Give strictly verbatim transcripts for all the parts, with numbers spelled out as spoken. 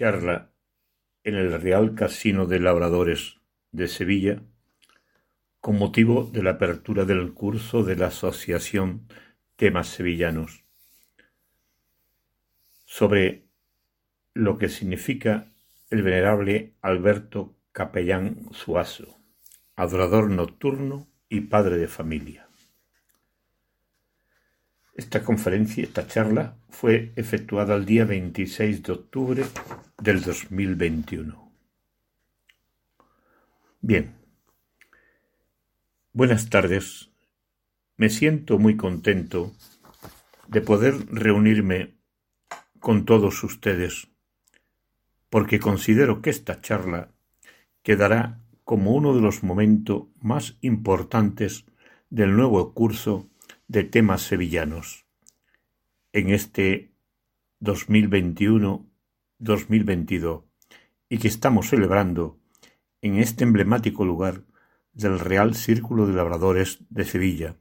charla en el Real Casino de Labradores de Sevilla con motivo de la apertura del curso de la Asociación Temas Sevillanos sobre lo que significa el venerable Alberto Capellán Zuazo, adorador nocturno y padre de familia. Esta conferencia, esta charla, fue efectuada el día veintiséis de octubre del dos mil veintiuno. Bien, buenas tardes. Me siento muy contento de poder reunirme con todos ustedes, porque considero que esta charla quedará como uno de los momentos más importantes del nuevo curso de temas sevillanos en este dos mil veintiuno dos mil veintidós y que estamos celebrando en este emblemático lugar del Real Círculo de Labradores de Sevilla.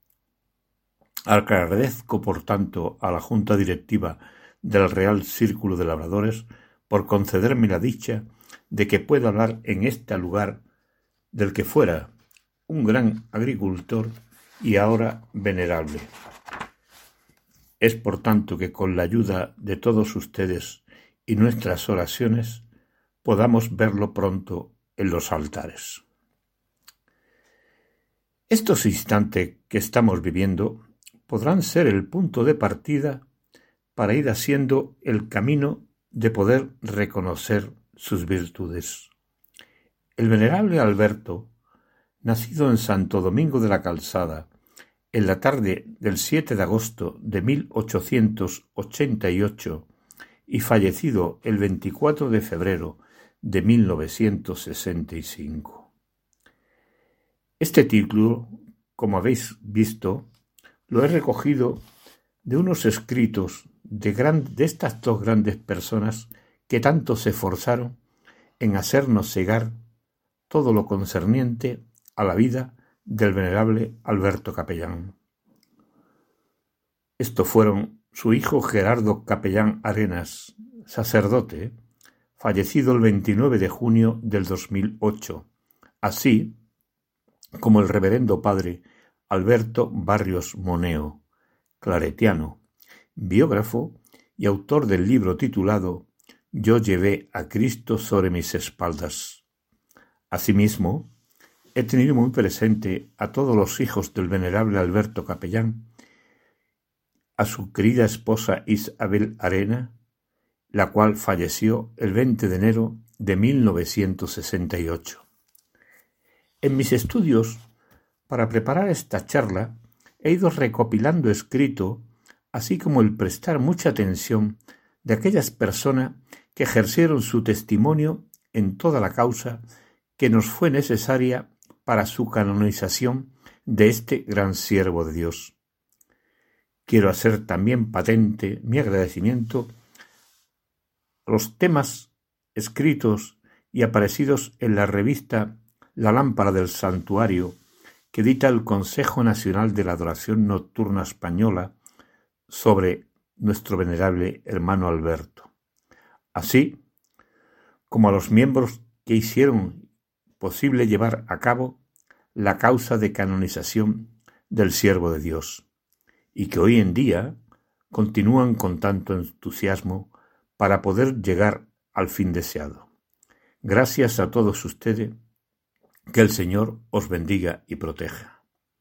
Agradezco, por tanto, a la Junta Directiva del Real Círculo de Labradores por concederme la dicha de que pueda hablar en este lugar del que fuera un gran agricultor y ahora venerable. Es por tanto que con la ayuda de todos ustedes y nuestras oraciones podamos verlo pronto en los altares. Estos instantes que estamos viviendo podrán ser el punto de partida para ir haciendo el camino de poder reconocer sus virtudes. El venerable Alberto, nacido en Santo Domingo de la Calzada en la tarde del siete de agosto de mil ochocientos ochenta y ocho y fallecido el veinticuatro de febrero de mil novecientos sesenta y cinco. Este título, como habéis visto, lo he recogido de unos escritos de, gran, de estas dos grandes personas que tanto se esforzaron en hacernos llegar todo lo concerniente a la vida del venerable Alberto Capellán. Estos fueron su hijo Gerardo Capellán Arenas, sacerdote, fallecido el veintinueve de junio del dos mil ocho, así como el reverendo padre Alberto Barrios Moneo, claretiano, biógrafo y autor del libro titulado Yo llevé a Cristo sobre mis espaldas. Asimismo, he tenido muy presente a todos los hijos del venerable Alberto Capellán, a su querida esposa Isabel Arena, la cual falleció el veinte de enero de mil novecientos sesenta y ocho. En mis estudios, para preparar esta charla, he ido recopilando escrito, así como el prestar mucha atención de aquellas personas que ejercieron su testimonio en toda la causa que nos fue necesaria para su canonización de este gran siervo de Dios. Quiero hacer también patente mi agradecimiento a los temas escritos y aparecidos en la revista La Lámpara del Santuario, que edita el Consejo Nacional de la Adoración Nocturna Española sobre nuestro venerable hermano Alberto, así como a los miembros que hicieron posible llevar a cabo la causa de canonización del siervo de Dios, y que hoy en día continúan con tanto entusiasmo para poder llegar al fin deseado. Gracias a todos ustedes, que el Señor os bendiga y proteja.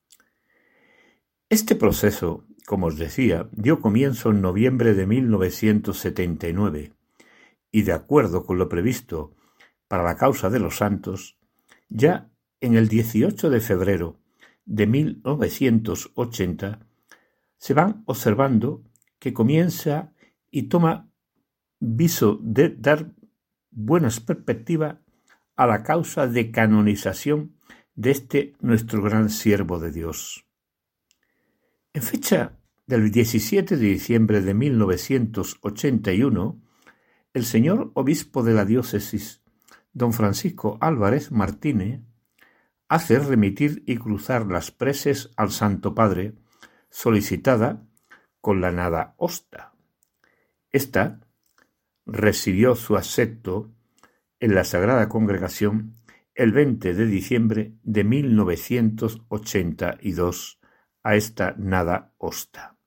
Este proceso, como os decía, dio comienzo en noviembre de mil novecientos setenta y nueve, y de acuerdo con lo previsto para la causa de los santos, ya en el dieciocho de febrero de mil novecientos ochenta se van observando que comienza y toma viso de dar buenas perspectivas a la causa de canonización de este nuestro gran siervo de Dios. En fecha del diecisiete de diciembre de mil novecientos ochenta y uno, el señor obispo de la diócesis, don Francisco Álvarez Martínez, hace remitir y cruzar las preces al Santo Padre, solicitada con la nada hosta. Esta recibió su acepto en la Sagrada Congregación el veinte de diciembre de mil novecientos ochenta y dos a esta nada hosta.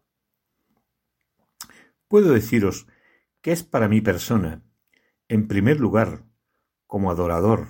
Puedo deciros que es para mi persona, en primer lugar, como adorador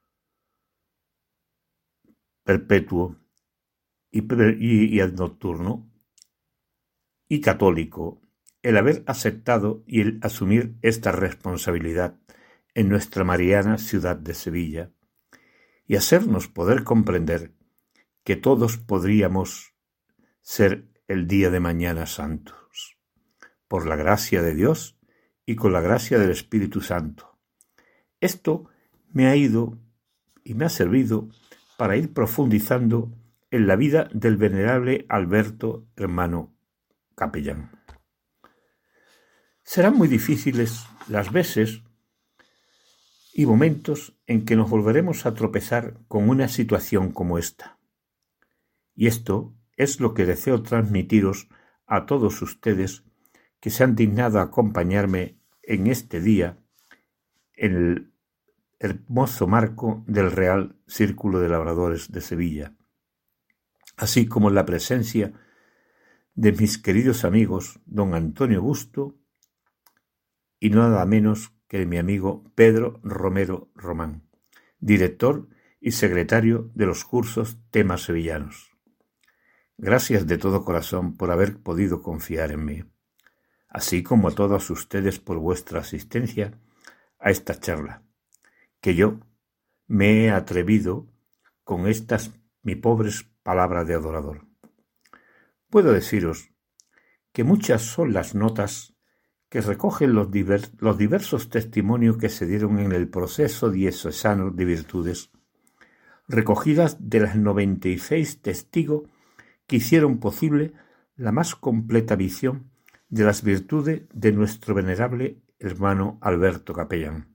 perpetuo y, y, y nocturno y católico, el haber aceptado y el asumir esta responsabilidad en nuestra mariana ciudad de Sevilla y hacernos poder comprender que todos podríamos ser el día de mañana santos, por la gracia de Dios y con la gracia del Espíritu Santo. Esto me ha ido y me ha servido para ir profundizando en la vida del venerable Alberto, hermano capellán. Serán muy difíciles las veces y momentos en que nos volveremos a tropezar con una situación como esta. Y esto es lo que deseo transmitiros a todos ustedes que se han dignado a acompañarme en este día en el hermoso marco del Real Círculo de Labradores de Sevilla, así como en la presencia de mis queridos amigos don Antonio Busto y nada menos que de mi amigo Pedro Romero Román, director y secretario de los cursos Temas Sevillanos. Gracias de todo corazón por haber podido confiar en mí, así como a todos ustedes por vuestra asistencia a esta charla, que yo me he atrevido con estas mi pobres palabras de adorador. Puedo deciros que muchas son las notas que recogen los, divers, los diversos testimonios que se dieron en el proceso diocesano de virtudes, recogidas de las noventa y seis testigos que hicieron posible la más completa visión de las virtudes de nuestro venerable hermano Alberto capellán.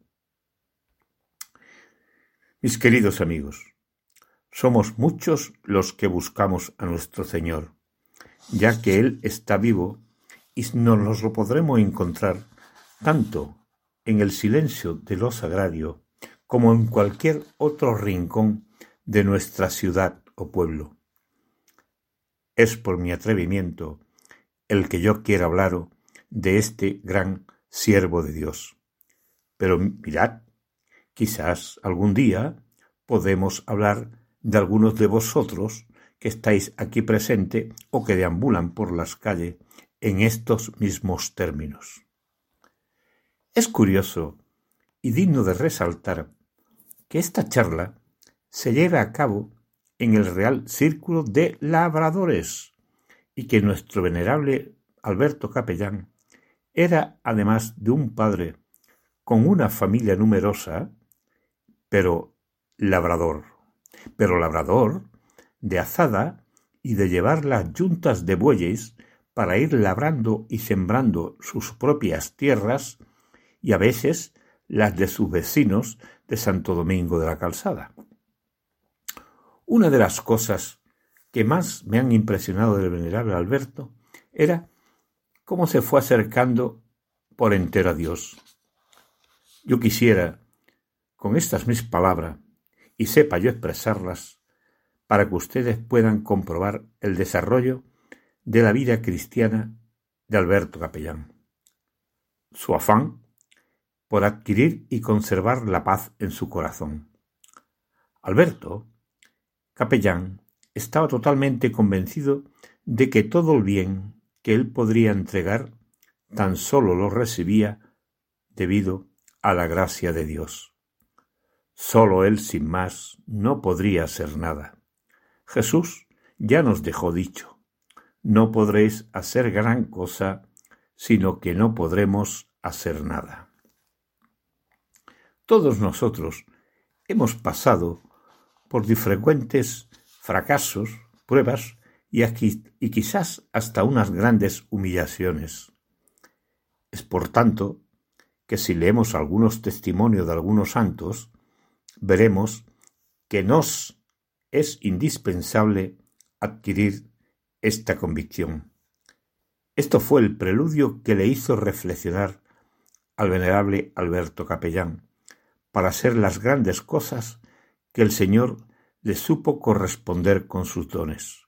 Mis queridos amigos, somos muchos los que buscamos a nuestro Señor, ya que Él está vivo y nos lo podremos encontrar tanto en el silencio de lo sagrario como en cualquier otro rincón de nuestra ciudad o pueblo. Es por mi atrevimiento el que yo quiero hablaros de este gran siervo de Dios. Pero mirad, quizás algún día podemos hablar de algunos de vosotros que estáis aquí presentes o que deambulan por las calles en estos mismos términos. Es curioso y digno de resaltar que esta charla se lleva a cabo en el Real Círculo de Labradores y que nuestro venerable Alberto capellán era, además de un padre con una familia numerosa, pero labrador, pero labrador de azada y de llevar las yuntas de bueyes para ir labrando y sembrando sus propias tierras y a veces las de sus vecinos de Santo Domingo de la Calzada. Una de las cosas que más me han impresionado del venerable Alberto era cómo se fue acercando por entero a Dios. Yo quisiera, con estas mis palabras, y sepa yo expresarlas, para que ustedes puedan comprobar el desarrollo de la vida cristiana de Alberto capellán. Su afán por adquirir y conservar la paz en su corazón. Alberto capellán estaba totalmente convencido de que todo el bien que él podría entregar tan solo lo recibía debido a la gracia de Dios. Solo él sin más no podría hacer nada. Jesús ya nos dejó dicho: no podréis hacer gran cosa, sino que no podremos hacer nada. Todos nosotros hemos pasado por frecuentes fracasos, pruebas y, aquí, y quizás hasta unas grandes humillaciones. Es por tanto que si leemos algunos testimonios de algunos santos, veremos que nos es indispensable adquirir esta convicción. Esto fue el preludio que le hizo reflexionar al venerable Alberto Capellán para hacer las grandes cosas que el Señor le supo corresponder con sus dones.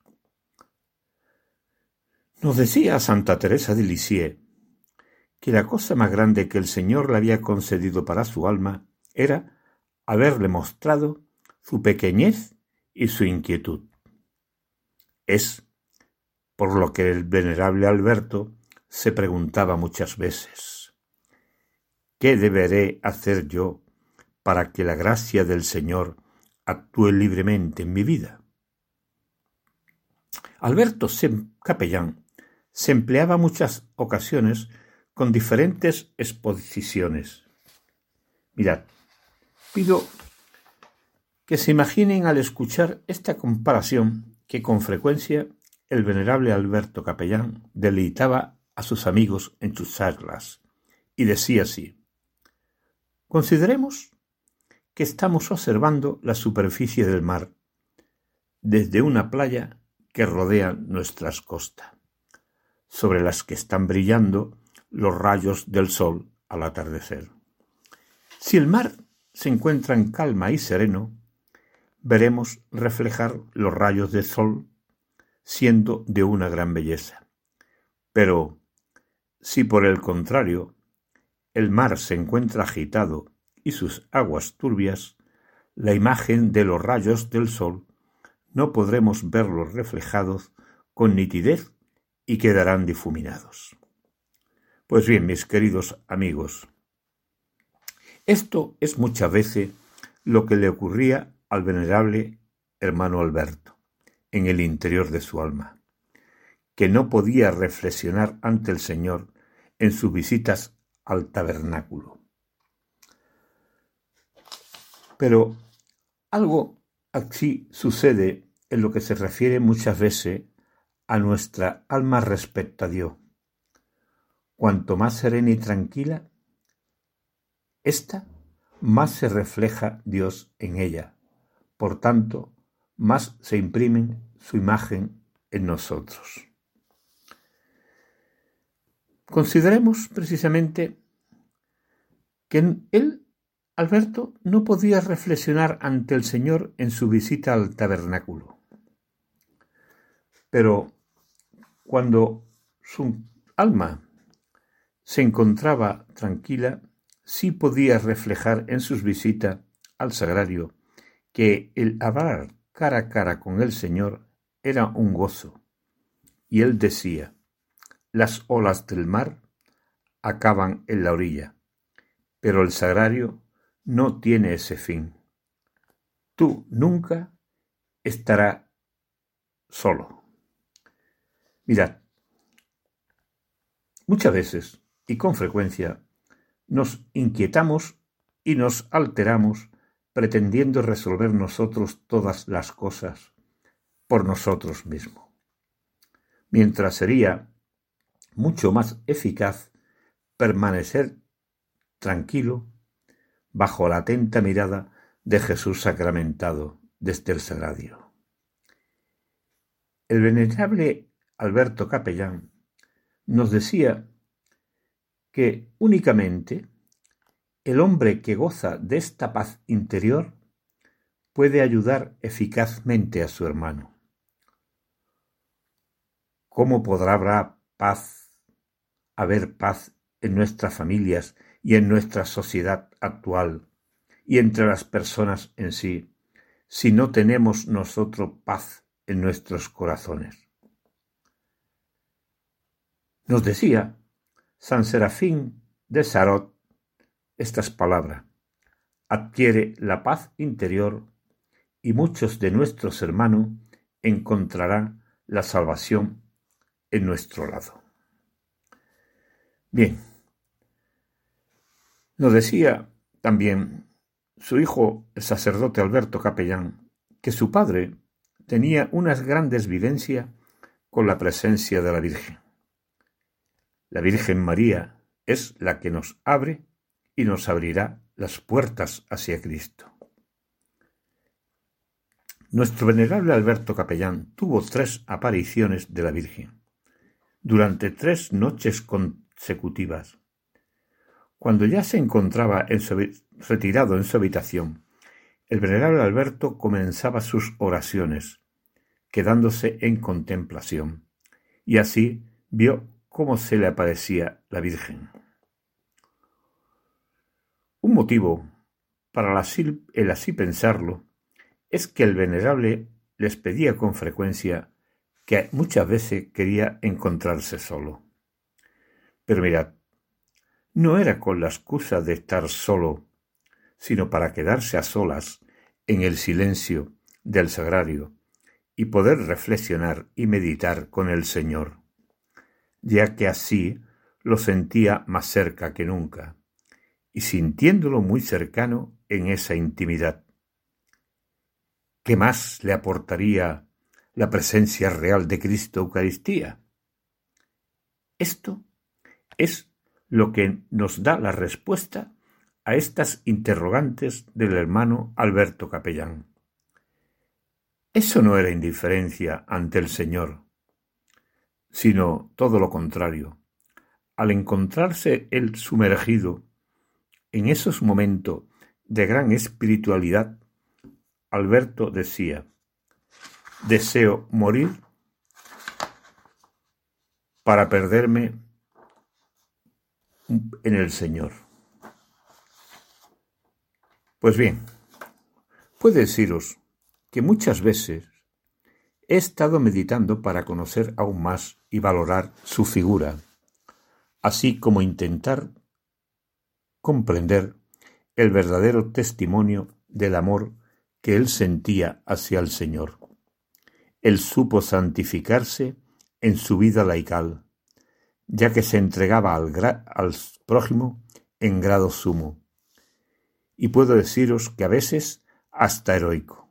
Nos decía Santa Teresa de Lisieux que la cosa más grande que el Señor le había concedido para su alma era haberle mostrado su pequeñez y su inquietud. Es por lo que el venerable Alberto se preguntaba muchas veces: ¿qué deberé hacer yo para que la gracia del Señor actúe libremente en mi vida? Alberto Capellán se empleaba muchas ocasiones con diferentes exposiciones. Mirad, pido que se imaginen al escuchar esta comparación que con frecuencia el venerable Alberto Capellán deleitaba a sus amigos en sus charlas, y decía así: consideremos que estamos observando la superficie del mar desde una playa que rodea nuestras costas, sobre las que están brillando los rayos del sol al atardecer. Si el mar se encuentra en calma y sereno, veremos reflejar los rayos del sol, siendo de una gran belleza. Pero si por el contrario el mar se encuentra agitado y sus aguas turbias, la imagen de los rayos del sol no podremos verlos reflejados con nitidez y quedarán difuminados. Pues bien, mis queridos amigos, esto es muchas veces lo que le ocurría al venerable hermano Alberto en el interior de su alma, que no podía reflexionar ante el Señor en sus visitas al tabernáculo. Pero algo así sucede en lo que se refiere muchas veces a nuestra alma respecto a Dios. Cuanto más serena y tranquila, ésta, más se refleja Dios en ella. Por tanto, más se imprime su imagen en nosotros. Consideremos precisamente que él, Alberto, no podía reflexionar ante el Señor en su visita al tabernáculo. Pero cuando su alma se encontraba tranquila, sí podía reflejar en sus visitas al sagrario que el hablar cara a cara con el Señor era un gozo. Y él decía: las olas del mar acaban en la orilla, pero el sagrario no tiene ese fin. Tú nunca estarás solo. Mirad, muchas veces y con frecuencia nos inquietamos y nos alteramos pretendiendo resolver nosotros todas las cosas por nosotros mismos, mientras sería mucho más eficaz permanecer tranquilo bajo la atenta mirada de Jesús sacramentado desde el sagrario. El venerable Alberto Capellán nos decía que únicamente el hombre que goza de esta paz interior puede ayudar eficazmente a su hermano. ¿Cómo podrá haber paz, haber paz en nuestras familias y en nuestra sociedad actual y entre las personas en sí, si no tenemos nosotros paz en nuestros corazones? Nos decía San Serafín de Sarot estas palabras: adquiere la paz interior y muchos de nuestros hermanos encontrarán la salvación en nuestro lado. Bien, nos decía también su hijo, el sacerdote Alberto Capellán, que su padre tenía unas grandes vivencias con la presencia de la Virgen. La Virgen María es la que nos abre y nos abrirá las puertas hacia Cristo. Nuestro venerable Alberto Capellán tuvo tres apariciones de la Virgen durante tres noches consecutivas, Cuando ya se encontraba en su, retirado en su habitación, el venerable Alberto comenzaba sus oraciones, quedándose en contemplación, y así vio cómo se le aparecía la Virgen. Un motivo para el así pensarlo es que el venerable les pedía con frecuencia que muchas veces quería encontrarse solo. Pero mirad, no era con la excusa de estar solo, sino para quedarse a solas en el silencio del sagrario y poder reflexionar y meditar con el Señor, ya que así lo sentía más cerca que nunca, y sintiéndolo muy cercano en esa intimidad. ¿Qué más le aportaría la presencia real de Cristo Eucaristía? Esto es lo que nos da la respuesta a estas interrogantes del hermano Alberto Capellán. Eso no era indiferencia ante el Señor, sino todo lo contrario. Al encontrarse él sumergido en esos momentos de gran espiritualidad, Alberto decía: deseo morir para perderme en el Señor. Pues bien, puedo deciros que muchas veces he estado meditando para conocer aún más y valorar su figura, así como intentar comprender el verdadero testimonio del amor que él sentía hacia el Señor. Él supo santificarse en su vida laical, ya que se entregaba al, gra- al prójimo en grado sumo, y puedo deciros que a veces hasta heroico.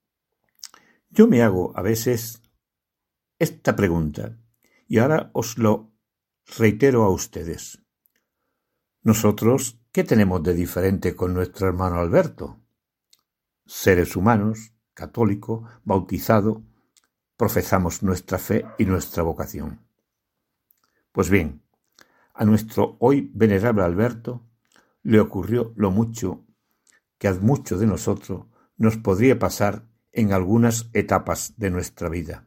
Yo me hago a veces esta pregunta, y ahora os lo reitero a ustedes. Nosotros, ¿qué tenemos de diferente con nuestro hermano Alberto? Seres humanos, católico, bautizado, profesamos nuestra fe y nuestra vocación. Pues bien, a nuestro hoy venerable Alberto le ocurrió lo mucho que a muchos de nosotros nos podría pasar en algunas etapas de nuestra vida.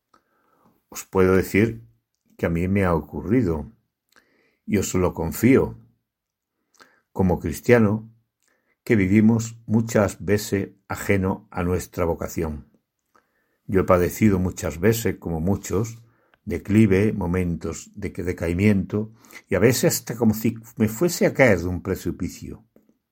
Os puedo decir que a mí me ha ocurrido, y os lo confío, como cristiano, que vivimos muchas veces ajeno a nuestra vocación. Yo he padecido muchas veces, como muchos, declive, momentos de decaimiento, y a veces hasta como si me fuese a caer de un precipicio.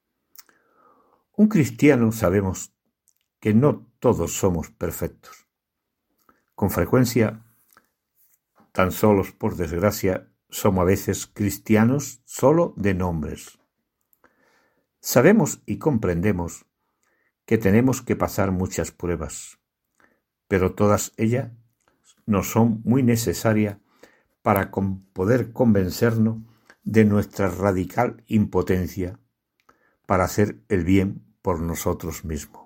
Un cristiano sabemos que no todos somos perfectos. Con frecuencia, tan solos por desgracia, somos a veces cristianos solo de nombres. Sabemos y comprendemos que tenemos que pasar muchas pruebas, pero todas ellas nos son muy necesarias para poder convencernos de nuestra radical impotencia para hacer el bien por nosotros mismos.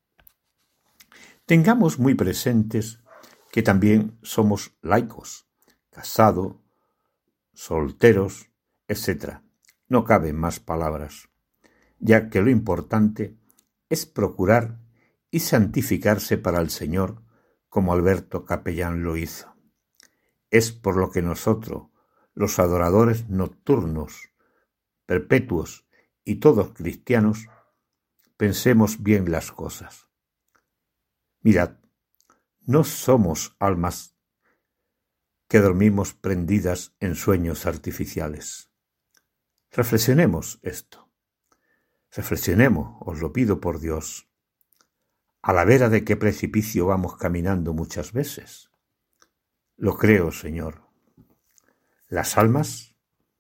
Tengamos muy presentes que también somos laicos, casados, solteros, etcétera. No caben más palabras, ya que lo importante es procurar y santificarse para el Señor, como Alberto Capellán lo hizo. Es por lo que nosotros, los adoradores nocturnos, perpetuos y todos cristianos, pensemos bien las cosas. Mirad, no somos almas que dormimos prendidas en sueños artificiales. Reflexionemos esto. Reflexionemos, os lo pido por Dios. ¿A la vera de qué precipicio vamos caminando muchas veces? Lo creo, Señor. Las almas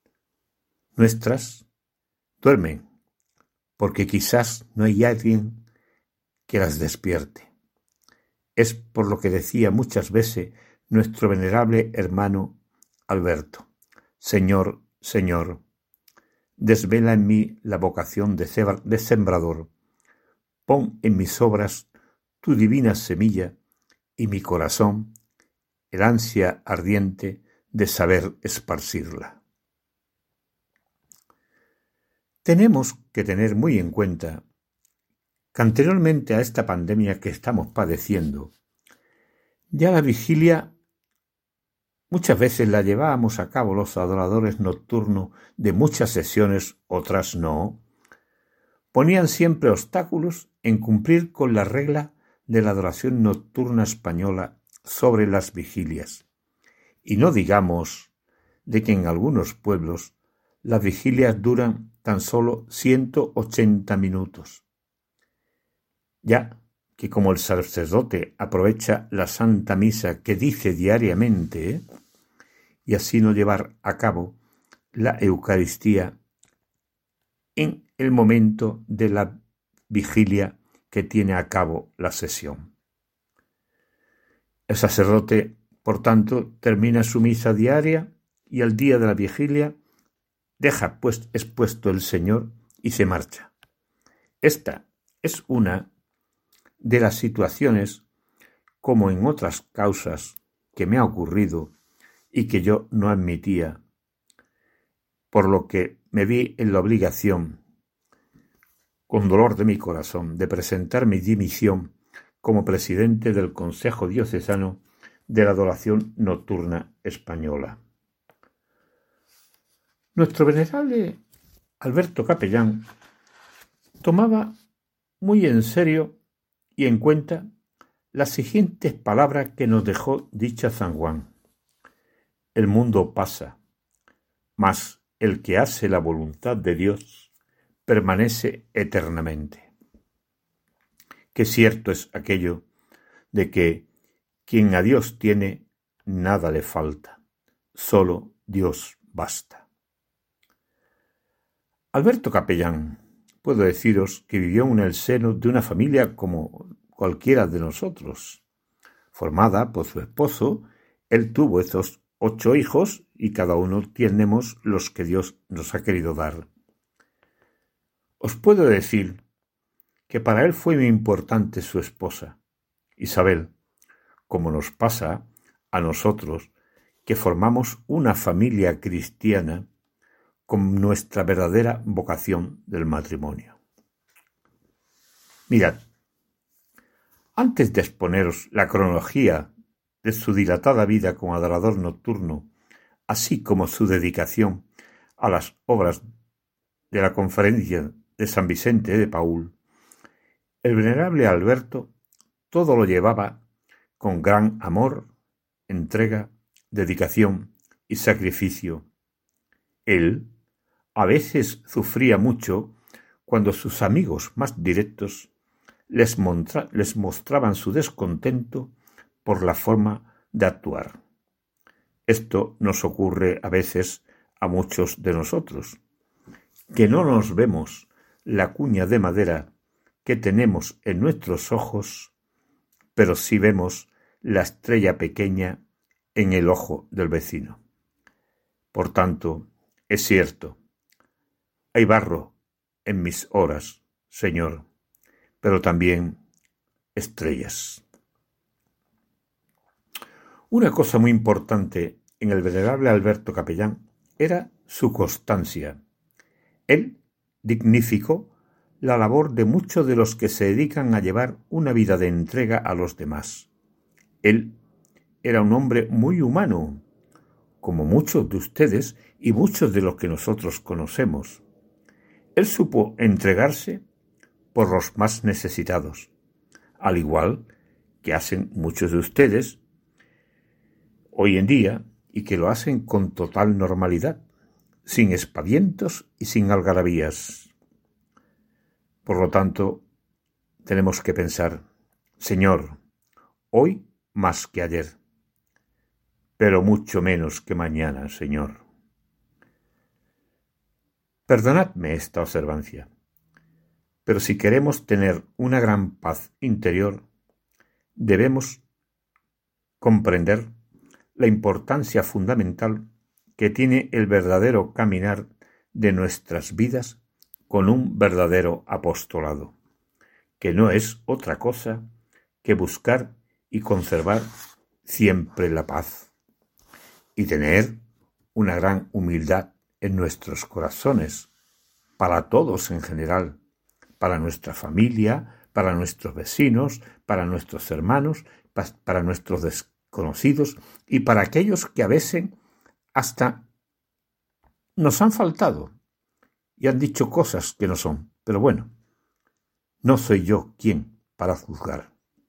nuestras duermen, porque quizás no hay alguien que las despierte. Es por lo que decía muchas veces nuestro venerable hermano Alberto: Señor, Señor, desvela en mí la vocación de sembrador, pon en mis obras tu divina semilla y mi corazón el ansia ardiente de saber esparcirla. Tenemos que tener muy en cuenta que anteriormente a esta pandemia que estamos padeciendo, ya la vigilia muchas veces la llevábamos a cabo los adoradores nocturnos de muchas sesiones, otras no. Ponían siempre obstáculos en cumplir con la regla de la adoración nocturna española sobre las vigilias. Y no digamos de que en algunos pueblos las vigilias duran tan solo ciento ochenta minutos. Ya que como el sacerdote aprovecha la Santa Misa que dice diariamente, ¿eh? y así no llevar a cabo la Eucaristía en el momento de la vigilia que tiene a cabo la sesión. El sacerdote, por tanto, termina su misa diaria y al día de la vigilia deja pues expuesto el Señor y se marcha. Esta es una de las situaciones, como en otras causas que me ha ocurrido y que yo no admitía, por lo que me vi en la obligación, con dolor de mi corazón, de presentar mi dimisión como presidente del Consejo Diocesano de la Adoración Nocturna Española. Nuestro venerable Alberto Capellán tomaba muy en serio y en cuenta las siguientes palabras que nos dejó dicha San Juan. El mundo pasa, mas el que hace la voluntad de Dios permanece eternamente. Qué cierto es aquello de que quien a Dios tiene, nada le falta, solo Dios basta. Alberto Capellán, puedo deciros que vivió en el seno de una familia como cualquiera de nosotros. Formada por su esposo, él tuvo esos ocho hijos y cada uno tenemos los que Dios nos ha querido dar. Os puedo decir que para él fue muy importante su esposa, Isabel, como nos pasa a nosotros, que formamos una familia cristiana con nuestra verdadera vocación del matrimonio. Mirad, antes de exponeros la cronología de su dilatada vida como adorador nocturno, así como su dedicación a las obras de la Conferencia de San Vicente de Paúl, el venerable Alberto todo lo llevaba con gran amor, entrega, dedicación y sacrificio. Él a veces sufría mucho cuando sus amigos más directos les, montra- les mostraban su descontento por la forma de actuar. Esto nos ocurre a veces a muchos de nosotros, que no nos vemos la cuña de madera que tenemos en nuestros ojos, pero sí vemos la estrella pequeña en el ojo del vecino. Por tanto, es cierto, hay barro en mis horas, Señor, pero también estrellas. Una cosa muy importante en el venerable Alberto Capellán era su constancia. Él dignificó la labor de muchos de los que se dedican a llevar una vida de entrega a los demás. Él era un hombre muy humano, como muchos de ustedes y muchos de los que nosotros conocemos. Él supo entregarse por los más necesitados, al igual que hacen muchos de ustedes hoy en día y que lo hacen con total normalidad, sin espavientos y sin algarabías. Por lo tanto, tenemos que pensar, Señor, hoy más que ayer, pero mucho menos que mañana, Señor. Perdonadme esta observancia, pero si queremos tener una gran paz interior, debemos comprender la importancia fundamental que tiene el verdadero caminar de nuestras vidas con un verdadero apostolado, que no es otra cosa que buscar y conservar siempre la paz y tener una gran humildad en nuestros corazones, para todos en general, para nuestra familia, para nuestros vecinos, para nuestros hermanos, para nuestros desconocidos y para aquellos que a veces hasta nos han faltado y han dicho cosas que no son. Pero bueno, no soy yo quien para juzgar.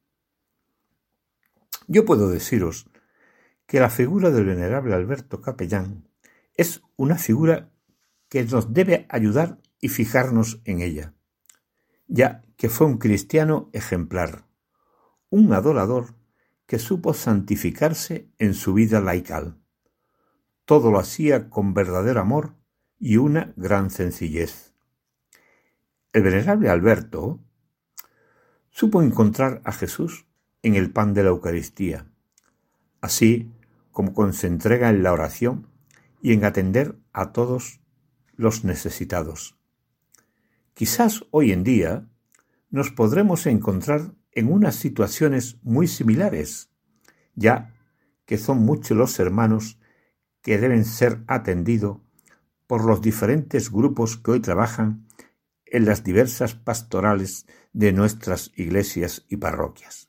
Yo puedo deciros que la figura del venerable Alberto Capellán es una figura que nos debe ayudar y fijarnos en ella, ya que fue un cristiano ejemplar, un adorador que supo santificarse en su vida laical. Todo lo hacía con verdadero amor y una gran sencillez. El venerable Alberto supo encontrar a Jesús en el pan de la Eucaristía, así como con su entrega en la oración y en atender a todos los necesitados. Quizás hoy en día nos podremos encontrar en unas situaciones muy similares, ya que son muchos los hermanos que deben ser atendidos por los diferentes grupos que hoy trabajan en las diversas pastorales de nuestras iglesias y parroquias.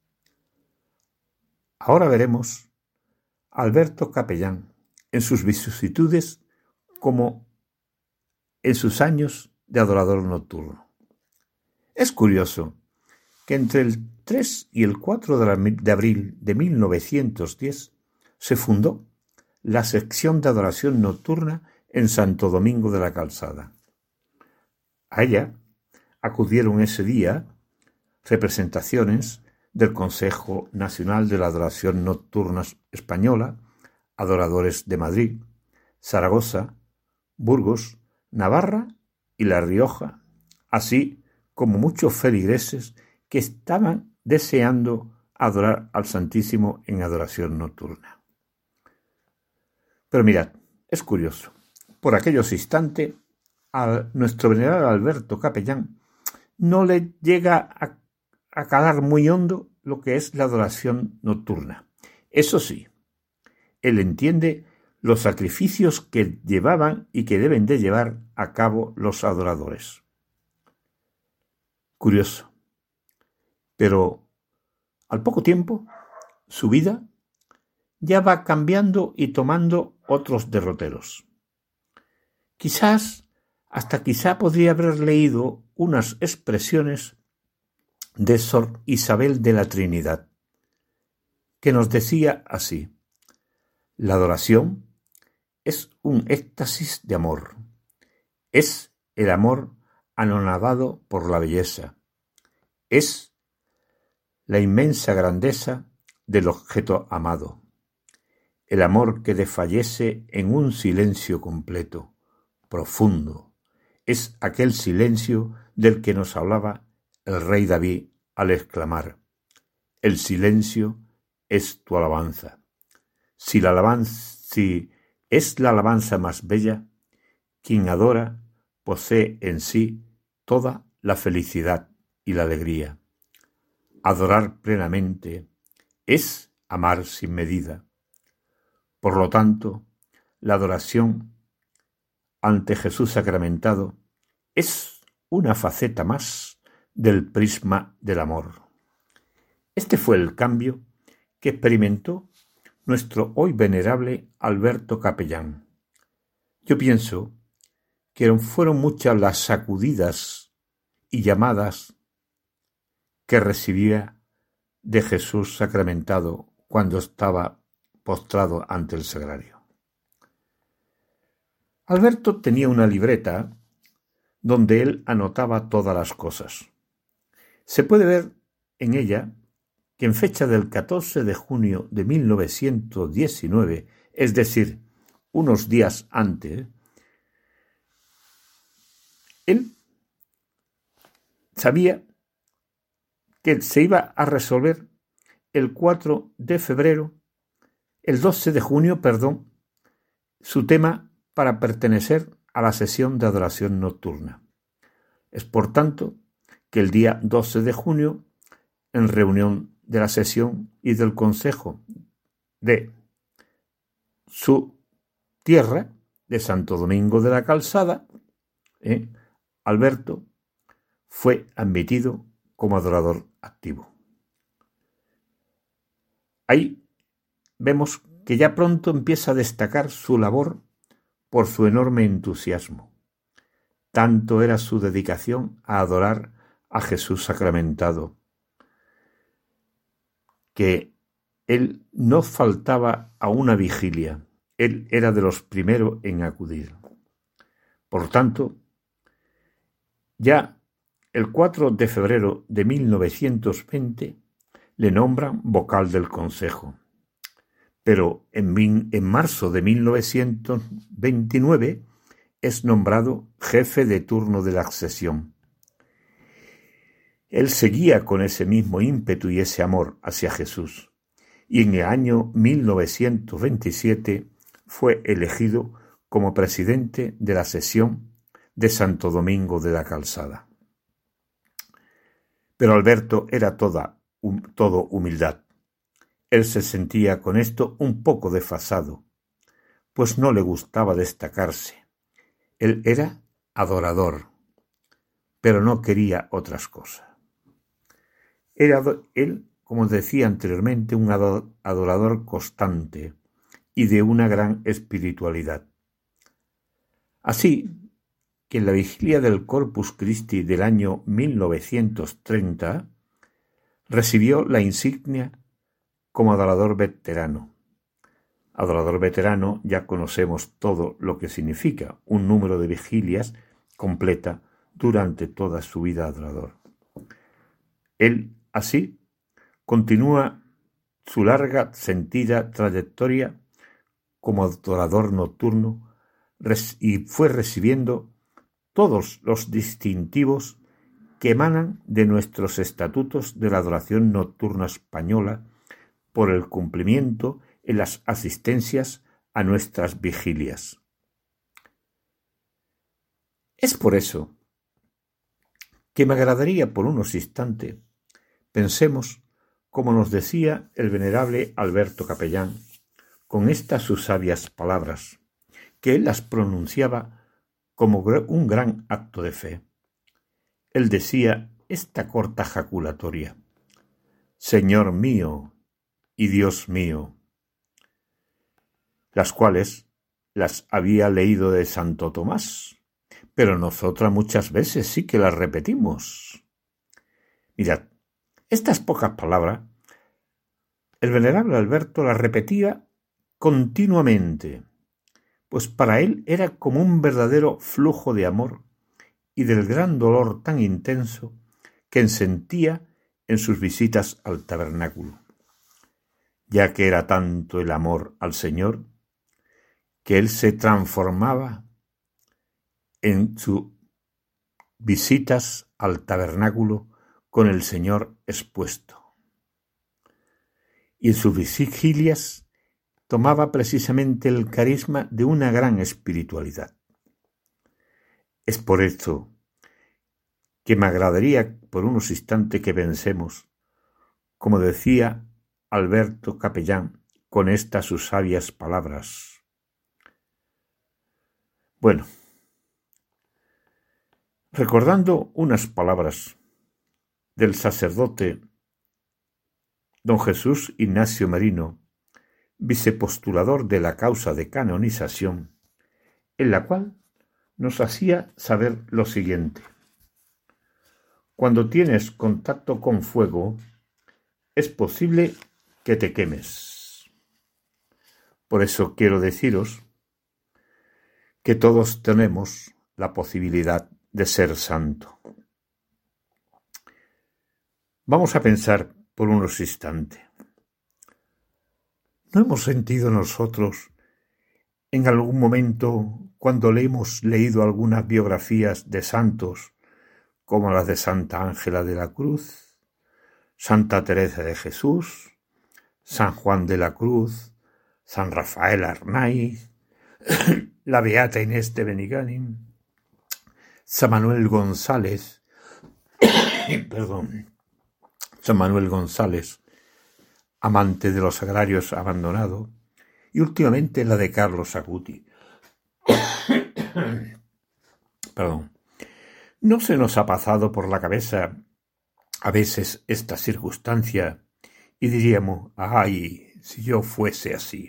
Ahora veremos a Alberto Capellán en sus vicisitudes como en sus años de adorador nocturno. Es curioso que entre el tres y el cuatro de abril de mil novecientos diez se fundó la sección de adoración nocturna en Santo Domingo de la Calzada. A ella acudieron ese día representaciones del Consejo Nacional de la Adoración Nocturna Española, adoradores de Madrid, Zaragoza, Burgos, Navarra y La Rioja, así como muchos feligreses que estaban deseando adorar al Santísimo en adoración nocturna. Pero mirad, es curioso, por aquellos instantes a nuestro venerable Alberto Capellán no le llega a, a calar muy hondo lo que es la adoración nocturna. Eso sí, él entiende los sacrificios que llevaban y que deben de llevar a cabo los adoradores. Curioso. Pero al poco tiempo, su vida ya va cambiando y tomando otros derroteros. Quizás, hasta quizá podría haber leído unas expresiones de Sor Isabel de la Trinidad, que nos decía así: la adoración es un éxtasis de amor, es el amor anonadado por la belleza, es la inmensa grandeza del objeto amado, el amor que desfallece en un silencio completo, profundo, es aquel silencio del que nos hablaba el rey David al exclamar: el silencio es tu alabanza. Si la alabanza, si es la alabanza más bella, quien adora posee en sí toda la felicidad y la alegría. Adorar plenamente es amar sin medida. Por lo tanto, la adoración ante Jesús sacramentado es una faceta más del prisma del amor. Este fue el cambio que experimentó nuestro hoy venerable Alberto Capellán. Yo pienso que fueron muchas las sacudidas y llamadas que recibía de Jesús sacramentado cuando estaba postrado ante el sagrario. Alberto tenía una libreta donde él anotaba todas las cosas. Se puede ver en ella que en fecha del catorce de junio de mil novecientos diecinueve, es decir, unos días antes, él sabía que se iba a resolver el cuatro de febrero, el doce de junio, perdón, su tema para pertenecer a la sesión de adoración nocturna. Es por tanto que el día doce de junio, en reunión de la sesión y del consejo de su tierra, de Santo Domingo de la Calzada, ¿eh? Alberto fue admitido como adorador activo. Ahí vemos que ya pronto empieza a destacar su labor por su enorme entusiasmo. Tanto era su dedicación a adorar a Jesús sacramentado, que él no faltaba a una vigilia. Él era de los primeros en acudir. Por tanto, ya el cuatro de febrero de mil novecientos veinte le nombran vocal del Consejo. Pero en, min, en marzo de mil novecientos veintinueve es nombrado jefe de turno de la sesión. Él seguía con ese mismo ímpetu y ese amor hacia Jesús, y en el año mil novecientos veintisiete fue elegido como presidente de la sesión de Santo Domingo de la Calzada. Pero Alberto era toda, um, todo humildad. Él se sentía con esto un poco desfasado, pues no le gustaba destacarse. Él era adorador, pero no quería otras cosas. Era él, como decía anteriormente, un adorador constante y de una gran espiritualidad. Así que en la vigilia del Corpus Christi del año mil novecientos treinta recibió la insignia como adorador veterano. Adorador veterano ya conocemos todo lo que significa, un número de vigilias completa durante toda su vida adorador. Él, así, continúa su larga, sentida trayectoria como adorador nocturno y fue recibiendo todos los distintivos que emanan de nuestros estatutos de la adoración nocturna española por el cumplimiento en las asistencias a nuestras vigilias. Es por eso que me agradaría por unos instantes pensemos, como nos decía el venerable Alberto Capellán, con estas sus sabias palabras, que él las pronunciaba como un gran acto de fe. Él decía esta corta jaculatoria: Señor mío y Dios mío, las cuales las había leído de Santo Tomás, pero nosotras muchas veces sí que las repetimos. Mirad, estas pocas palabras, el venerable Alberto las repetía continuamente, pues para él era como un verdadero flujo de amor y del gran dolor tan intenso que sentía en sus visitas al tabernáculo, ya que era tanto el amor al Señor que él se transformaba en sus visitas al tabernáculo con el Señor expuesto. Y en sus vigilias tomaba precisamente el carisma de una gran espiritualidad. Es por esto que me agradaría por unos instantes que pensemos, como decía Alberto Capellán, con estas sus sabias palabras. Bueno, recordando unas palabras del sacerdote don Jesús Ignacio Merino, vicepostulador de la causa de canonización, en la cual nos hacía saber lo siguiente: cuando tienes contacto con fuego, es posible que te quemes. Por eso quiero deciros que todos tenemos la posibilidad de ser santo. Vamos a pensar por unos instantes. ¿No hemos sentido nosotros en algún momento, cuando le hemos leído algunas biografías de santos, como las de Santa Ángela de la Cruz, Santa Teresa de Jesús, San Juan de la Cruz, San Rafael Arnaiz, la Beata Inés de Beniganim, San Manuel González, perdón, San Manuel González, amante de los agrarios abandonados, y últimamente la de Carlos Acuti. Perdón. ¿No se nos ha pasado por la cabeza a veces esta circunstancia y diríamos, ay, si yo fuese así?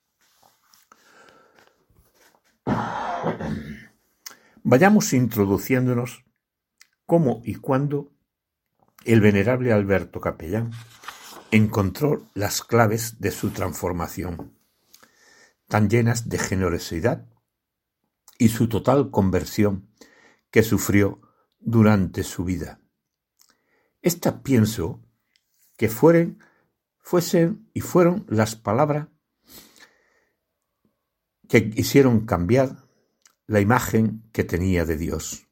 Vayamos introduciéndonos cómo y cuándo el venerable Alberto Capellán encontró las claves de su transformación, tan llenas de generosidad, y su total conversión que sufrió durante su vida. Estas pienso que fueren, fuesen y fueron las palabras que hicieron cambiar la imagen que tenía de Dios.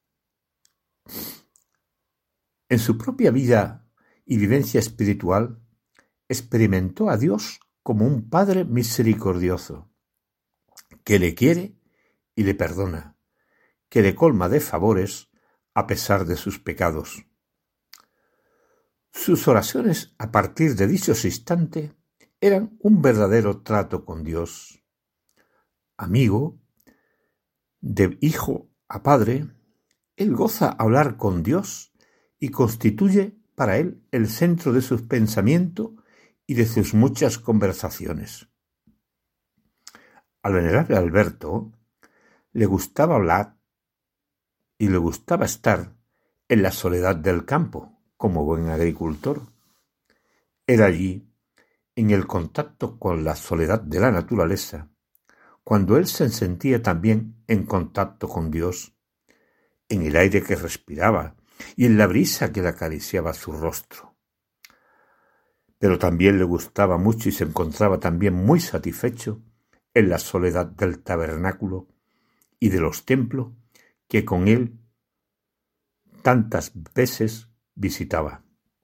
En su propia vida y vivencia espiritual, experimentó a Dios como un Padre misericordioso, que le quiere y le perdona, que le colma de favores a pesar de sus pecados. Sus oraciones a partir de dichos instantes eran un verdadero trato con Dios. Amigo, de hijo a padre, él goza hablar con Dios y constituye para él el centro de sus pensamientos y de sus muchas conversaciones. Al venerable Alberto le gustaba hablar y le gustaba estar en la soledad del campo, como buen agricultor. Era allí, en el contacto con la soledad de la naturaleza, cuando él se sentía también en contacto con Dios, en el aire que respiraba y en la brisa que le acariciaba su rostro. Pero también le gustaba mucho y se encontraba también muy satisfecho en la soledad del tabernáculo y de los templos que con él tantas veces visitaba.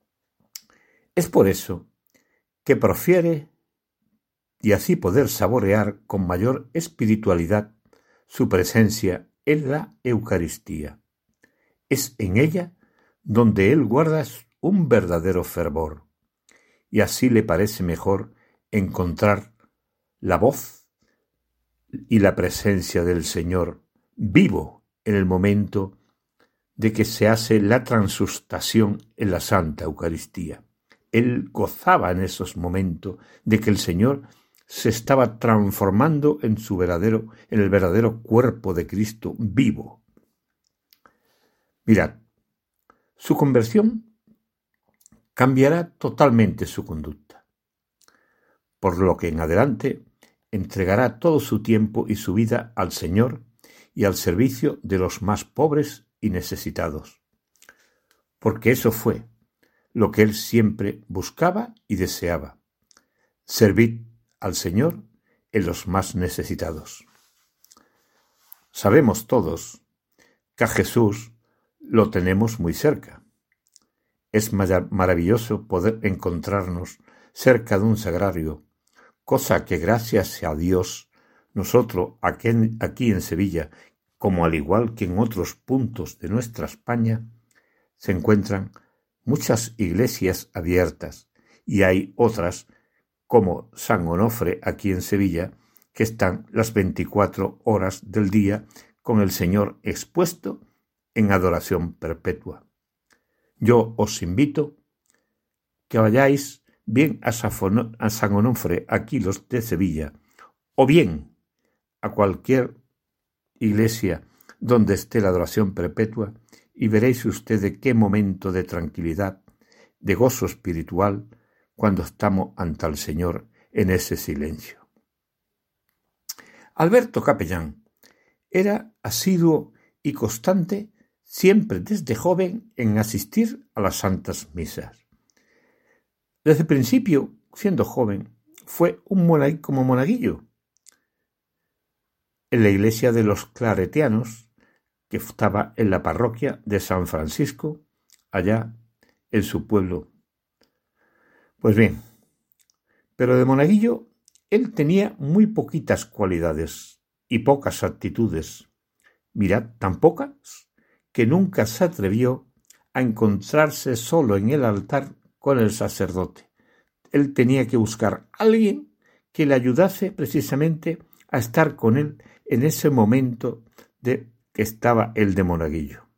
Es por eso que prefiere y así poder saborear con mayor espiritualidad su presencia en la Eucaristía. Es en ella donde él guarda un verdadero fervor, y así le parece mejor encontrar la voz y la presencia del Señor vivo en el momento de que se hace la transustación en la Santa Eucaristía. Él gozaba en esos momentos de que el Señor se estaba transformando en su verdadero, en el verdadero cuerpo de Cristo vivo. Mirad, su conversión cambiará totalmente su conducta, por lo que en adelante entregará todo su tiempo y su vida al Señor y al servicio de los más pobres y necesitados, porque eso fue lo que él siempre buscaba y deseaba: servir al Señor en los más necesitados. Sabemos todos que a Jesús lo tenemos muy cerca. Es maravilloso poder encontrarnos cerca de un sagrario, cosa que gracias a Dios nosotros aquí en, aquí en Sevilla, como al igual que en otros puntos de nuestra España, se encuentran muchas iglesias abiertas, y hay otras como San Onofre aquí en Sevilla, que están las veinticuatro horas del día con el Señor expuesto en adoración perpetua. Yo os invito que vayáis bien a San Onofre, aquí los de Sevilla, o bien a cualquier iglesia donde esté la adoración perpetua, y veréis ustedes qué momento de tranquilidad, de gozo espiritual, cuando estamos ante el Señor en ese silencio. Alberto Capellán era asiduo y constante siempre desde joven en asistir a las santas misas. Desde el principio, siendo joven, fue un monaguillo como monaguillo en la iglesia de los claretianos, que estaba en la parroquia de San Francisco, allá en su pueblo. Pues bien, pero de monaguillo él tenía muy poquitas cualidades y pocas actitudes. Mirad, tan pocas que nunca se atrevió a encontrarse solo en el altar con el sacerdote. Él tenía que buscar a alguien que le ayudase precisamente a estar con él en ese momento de que estaba el de Monaguillo.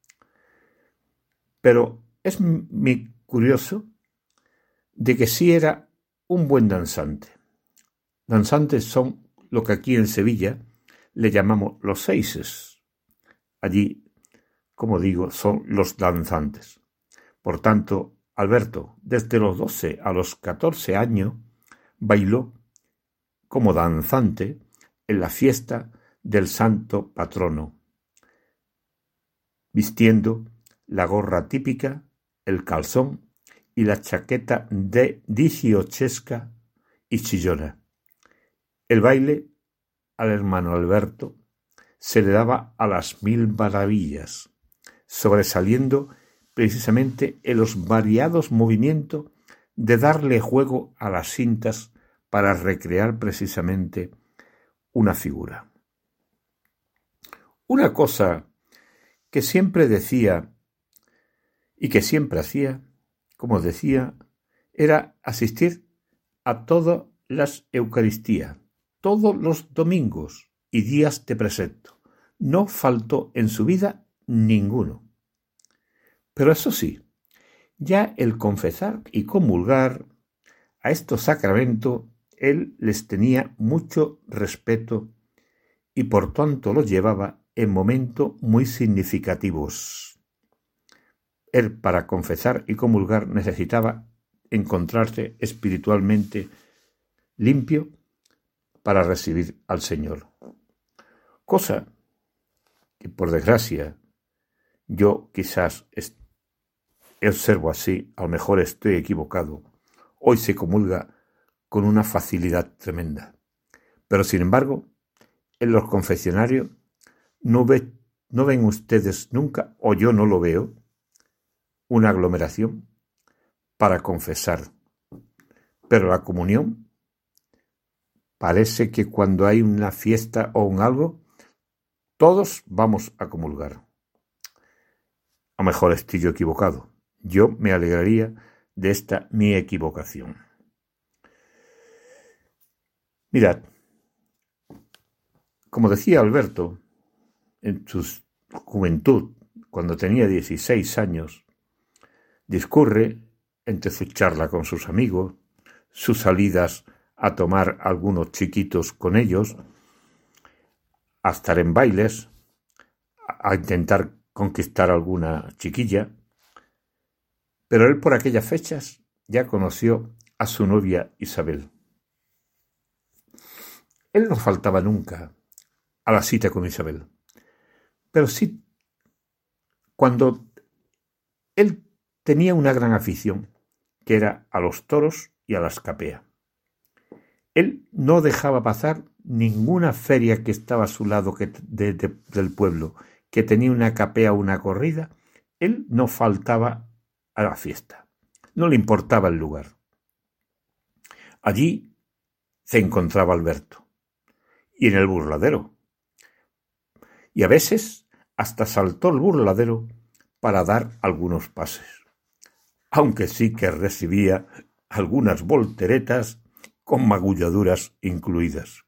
Pero es muy curioso de que sí era un buen danzante. Danzantes son lo que aquí en Sevilla le llamamos los seises. Allí, como digo, son los danzantes. Por tanto, Alberto, desde los doce a los catorce años, bailó como danzante en la fiesta del santo patrono, vistiendo la gorra típica, el calzón y la chaqueta de dieciochesca y chillona. El baile al hermano Alberto se le daba a las mil maravillas, sobresaliendo precisamente en los variados movimientos de darle juego a las cintas para recrear precisamente una figura. Una cosa que siempre decía y que siempre hacía, como decía, era asistir a todas las Eucaristías, todos los domingos y días de precepto. No faltó en su vida ninguno. Pero eso sí, ya el confesar y comulgar a estos sacramentos, él les tenía mucho respeto y por tanto los llevaba en momentos muy significativos. Él para confesar y comulgar necesitaba encontrarse espiritualmente limpio para recibir al Señor. Cosa que por desgracia yo quizás observo así, a lo mejor estoy equivocado. Hoy se comulga con una facilidad tremenda. Pero sin embargo, en los confesionarios no, ve, no ven ustedes nunca, o yo no lo veo, una aglomeración para confesar. Pero la comunión parece que cuando hay una fiesta o un algo, todos vamos a comulgar. A lo mejor estoy yo equivocado. Yo me alegraría de esta mi equivocación. Mirad, como decía Alberto, en su juventud, cuando tenía dieciséis años, discurre entre su charla con sus amigos, sus salidas a tomar algunos chiquitos con ellos, a estar en bailes, a intentar conquistar alguna chiquilla. Pero él por aquellas fechas ya conoció a su novia Isabel. Él no faltaba nunca a la cita con Isabel, pero sí cuando él tenía una gran afición, que era a los toros y a las capeas. Él no dejaba pasar ninguna feria que estaba a su lado que de, de, del pueblo, que tenía una capea o una corrida. Él no faltaba a la fiesta, no le importaba el lugar. Allí se encontraba Alberto, y en el burladero, y a veces hasta saltó el burladero para dar algunos pases, aunque sí que recibía algunas volteretas con magulladuras incluidas.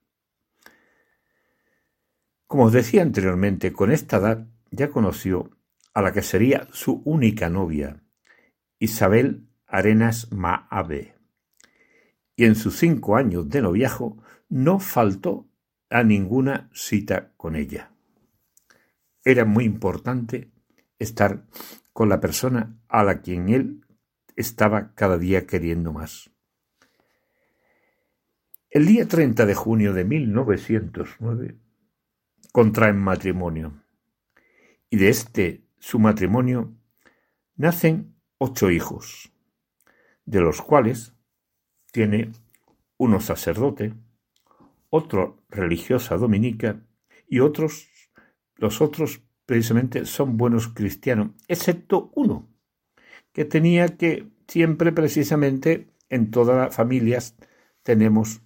Como os decía anteriormente, con esta edad ya conoció a la que sería su única novia, Isabel Arenas Maabe, y en sus cinco años de noviazgo no faltó a ninguna cita con ella. Era muy importante estar con la persona a la quien él estaba cada día queriendo más. El día treinta de junio de mil novecientos nueve contraen matrimonio, y de este su matrimonio nacen ocho hijos, de los cuales tiene uno sacerdote, otro religiosa dominica y otros, los otros precisamente son buenos cristianos, excepto uno, que tenía que siempre precisamente en todas las familias tenemos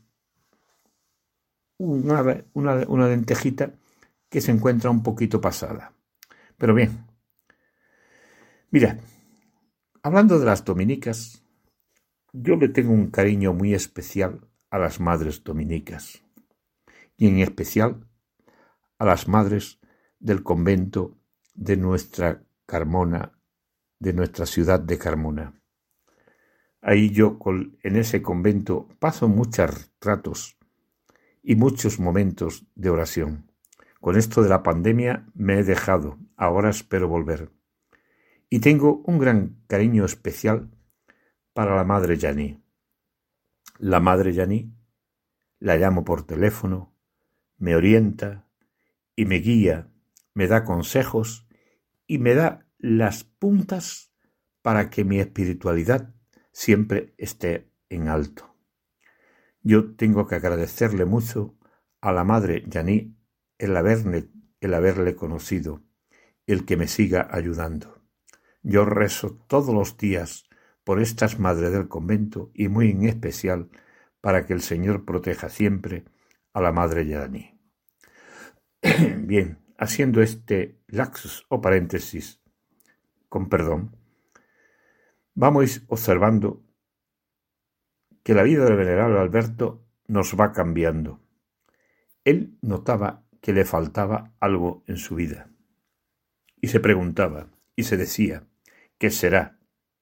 una, una, una lentejita que se encuentra un poquito pasada. Pero bien, mira, hablando de las dominicas, yo le tengo un cariño muy especial a las madres dominicas, y en especial a las madres del convento de nuestra Carmona, de nuestra ciudad de Carmona. Ahí yo en ese convento paso muchos ratos y muchos momentos de oración. Con esto de la pandemia me he dejado, ahora espero volver. Y tengo un gran cariño especial para la Madre Yaní. La Madre Yaní la llamo por teléfono, me orienta y me guía, me da consejos y me da las puntas para que mi espiritualidad siempre esté en alto. Yo tengo que agradecerle mucho a la Madre Yaní el haberle, el haberle conocido, el que me siga ayudando. Yo rezo todos los días por estas madres del convento y muy en especial para que el Señor proteja siempre a la Madre Yaní. Bien, haciendo este lapsus o paréntesis, con perdón, vamos observando que la vida del venerable Alberto nos va cambiando. Él notaba que le faltaba algo en su vida y se preguntaba y se decía, ¿qué será?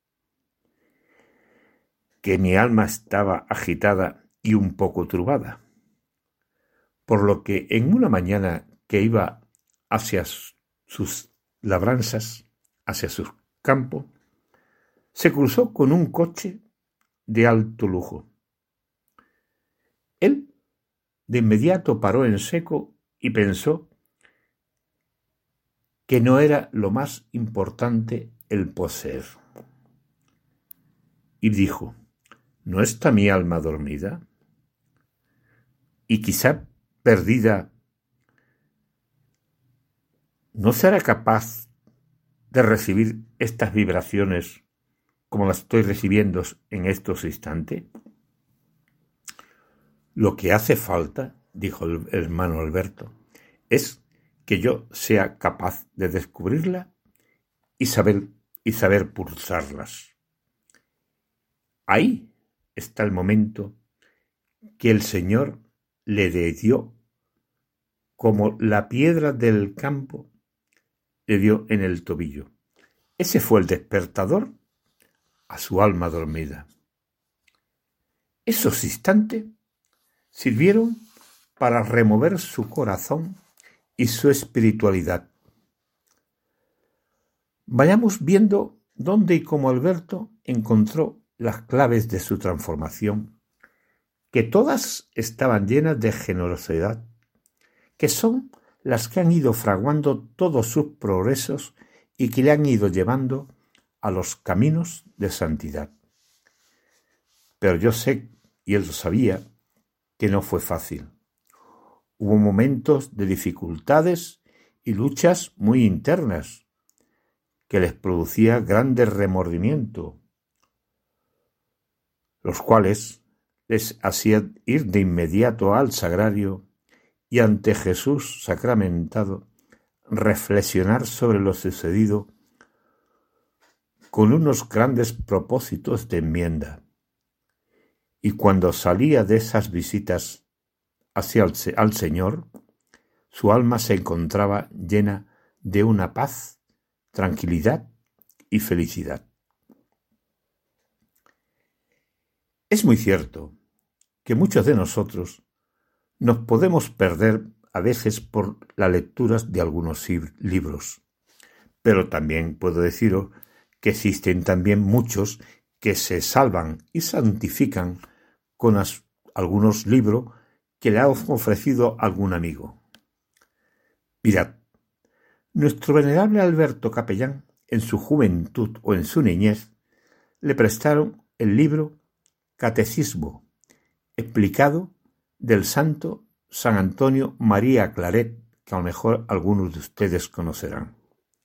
Que mi alma estaba agitada y un poco turbada, por lo que en una mañana que iba hacia sus labranzas, hacia su campo, se cruzó con un coche de alto lujo. Él de inmediato paró en seco y pensó que no era lo más importante el poseer. Y dijo, ¿no está mi alma dormida? Y quizá perdida, ¿no será capaz de recibir estas vibraciones como las estoy recibiendo en estos instantes? Lo que hace falta, dijo el hermano Alberto, es que yo sea capaz de descubrirla y saber, y saber pulsarlas. Ahí está el momento que el Señor le dio como la piedra del campo le dio en el tobillo. Ese fue el despertador a su alma dormida. Esos instantes sirvieron para remover su corazón y su espiritualidad. Vayamos viendo dónde y cómo Alberto encontró las claves de su transformación, que todas estaban llenas de generosidad, que son las que han ido fraguando todos sus progresos y que le han ido llevando a los caminos de santidad. Pero yo sé, y él lo sabía, que no fue fácil. Hubo momentos de dificultades y luchas muy internas que les producía grande remordimiento, los cuales les hacían ir de inmediato al sagrario y ante Jesús sacramentado reflexionar sobre lo sucedido con unos grandes propósitos de enmienda. Y cuando salía de esas visitas hacia el, al Señor, su alma se encontraba llena de una paz, tranquilidad y felicidad. Es muy cierto que muchos de nosotros nos podemos perder a veces por las lecturas de algunos libros, pero también puedo deciros que existen también muchos que se salvan y santifican con as, algunos libros que le ha ofrecido algún amigo. Mirad, nuestro venerable Alberto Capellán, en su juventud o en su niñez, le prestaron el libro Catecismo, explicado del santo San Antonio María Claret, que a lo mejor algunos de ustedes conocerán.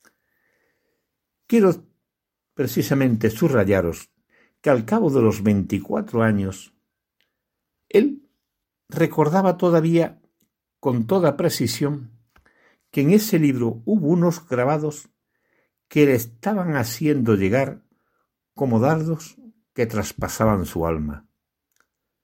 Quiero precisamente subrayaros que al cabo de los veinticuatro años, él recordaba todavía con toda precisión que en ese libro hubo unos grabados que le estaban haciendo llegar como dardos que traspasaban su alma.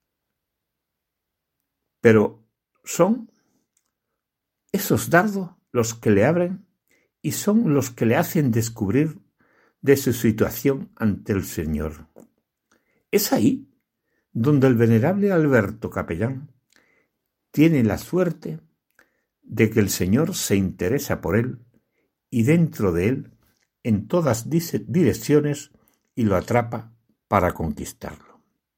Pero son esos dardos los que le abren y son los que le hacen descubrir de su situación ante el Señor. Es ahí donde el venerable Alberto Capellán tiene la suerte de que el Señor se interesa por él y dentro de él en todas direcciones y lo atrapa para conquistarlo.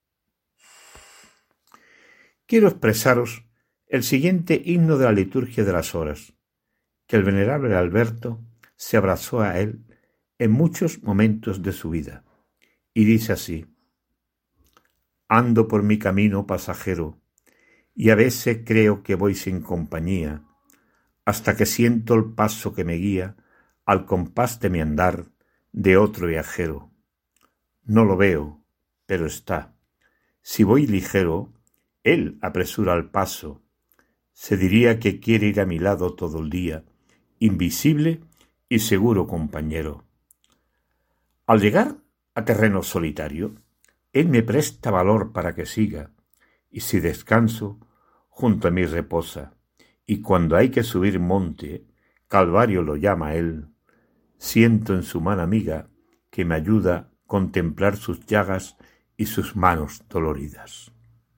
Quiero expresaros el siguiente himno de la liturgia de las horas, que el venerable Alberto se abrazó a él en muchos momentos de su vida, y dice así: ando por mi camino pasajero, y a veces creo que voy sin compañía, hasta que siento el paso que me guía al compás de mi andar de otro viajero. No lo veo, pero está. Si voy ligero, él apresura el paso. Se diría que quiere ir a mi lado todo el día, invisible y seguro compañero. Al llegar a terreno solitario, él me presta valor para que siga, y si descanso, junto a mí reposa, y cuando hay que subir monte, Calvario lo llama él, siento en su mano amiga que me ayuda a contemplar sus llagas y sus manos doloridas.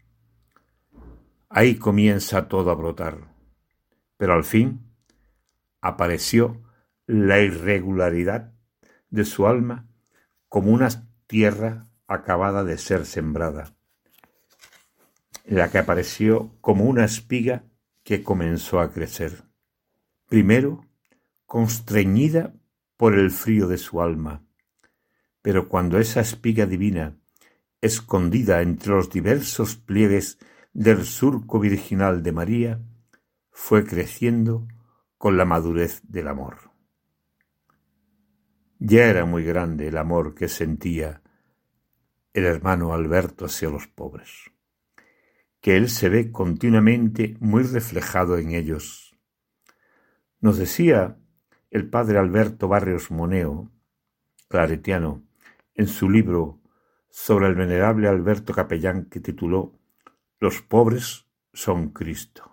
Ahí comienza todo a brotar, pero al fin apareció la irregularidad de su alma como una tierra acabada de ser sembrada, en la que apareció como una espiga que comenzó a crecer, primero constreñida por el frío de su alma, pero cuando esa espiga divina, escondida entre los diversos pliegues del surco virginal de María, fue creciendo con la madurez del amor. Ya era muy grande el amor que sentía el hermano Alberto hacia los pobres, que él se ve continuamente muy reflejado en ellos. Nos decía el padre Alberto Barrios Moneo, claretiano, en su libro sobre el venerable Alberto Capellán que tituló Los pobres son Cristo.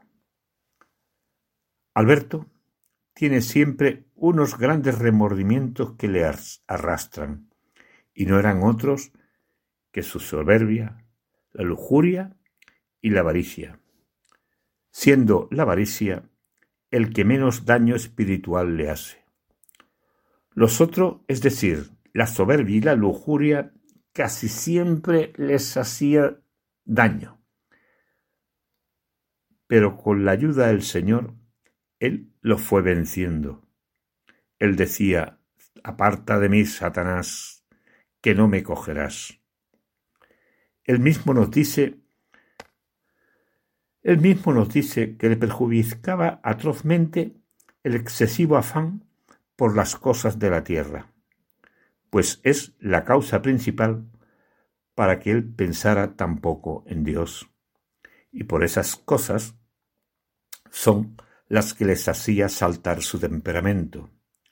Alberto tiene siempre unos grandes remordimientos que le arrastran, y no eran otros que su soberbia, la lujuria y la avaricia, siendo la avaricia el que menos daño espiritual le hace. Los otros, es decir, la soberbia y la lujuria, casi siempre les hacía daño. Pero con la ayuda del Señor, él lo fue venciendo. Él decía: aparta de mí, Satanás, que no me cogerás. Él mismo nos dice, él mismo nos dice que le perjudicaba atrozmente el excesivo afán por las cosas de la tierra, pues es la causa principal para que él pensara tan poco en Dios, y por esas cosas son las que les hacía saltar su temperamento.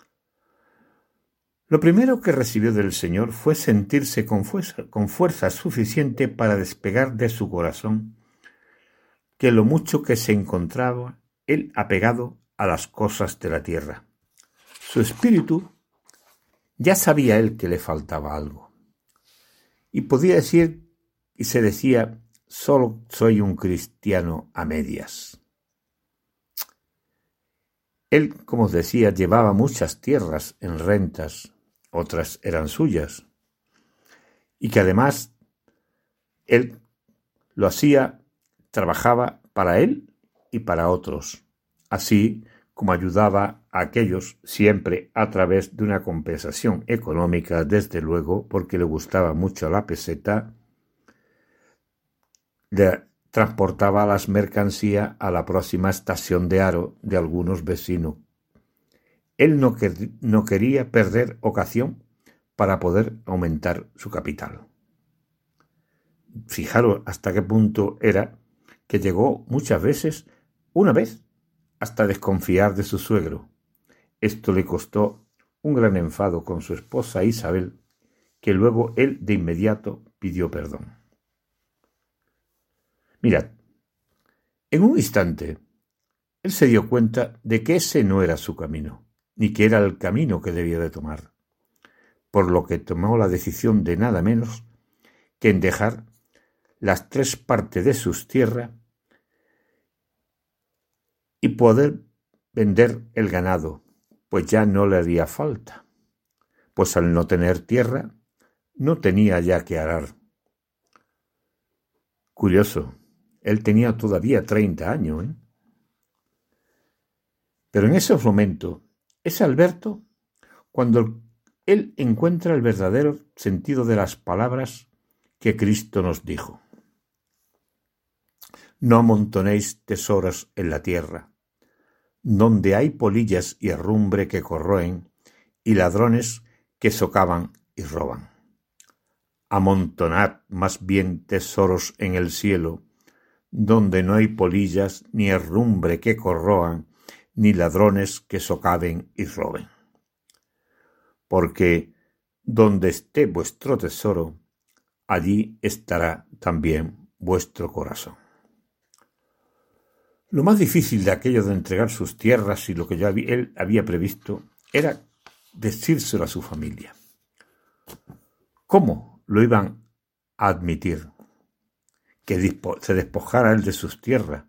Lo primero que recibió del Señor fue sentirse con fuerza, con fuerza suficiente para despegar de su corazón que lo mucho que se encontraba él apegado a las cosas de la tierra. Su espíritu ya sabía él que le faltaba algo, y podía decir, y se decía, solo soy un cristiano a medias. Él, como os decía, llevaba muchas tierras en rentas, otras eran suyas, y que además él lo hacía, trabajaba para él y para otros, así como ayudaba a aquellos siempre a través de una compensación económica, desde luego, porque le gustaba mucho la peseta, le transportaba las mercancías a la próxima estación de Haro de algunos vecinos. Él no, quer- no quería perder ocasión para poder aumentar su capital. Fijaros hasta qué punto era que llegó muchas veces, una vez, hasta desconfiar de su suegro. Esto le costó un gran enfado con su esposa Isabel, que luego él de inmediato pidió perdón. Mirad, en un instante, él se dio cuenta de que ese no era su camino, ni que era el camino que debía de tomar, por lo que tomó la decisión de nada menos que en dejar las tres partes de sus tierras y poder vender el ganado, pues ya no le haría falta, pues al no tener tierra no tenía ya que arar. Curioso, él tenía todavía treinta años, ¿eh? Pero en esos momentos es Alberto cuando él encuentra el verdadero sentido de las palabras que Cristo nos dijo. No amontonéis tesoros en la tierra, donde hay polillas y herrumbre que corroen, y ladrones que socavan y roban. Amontonad más bien tesoros en el cielo, donde no hay polillas ni herrumbre que corroan, ni ladrones que socaven y roben. Porque donde esté vuestro tesoro, allí estará también vuestro corazón. Lo más difícil de aquello de entregar sus tierras y lo que ya él había previsto era decírselo a su familia. ¿Cómo lo iban a admitir? Que se despojara él de sus tierras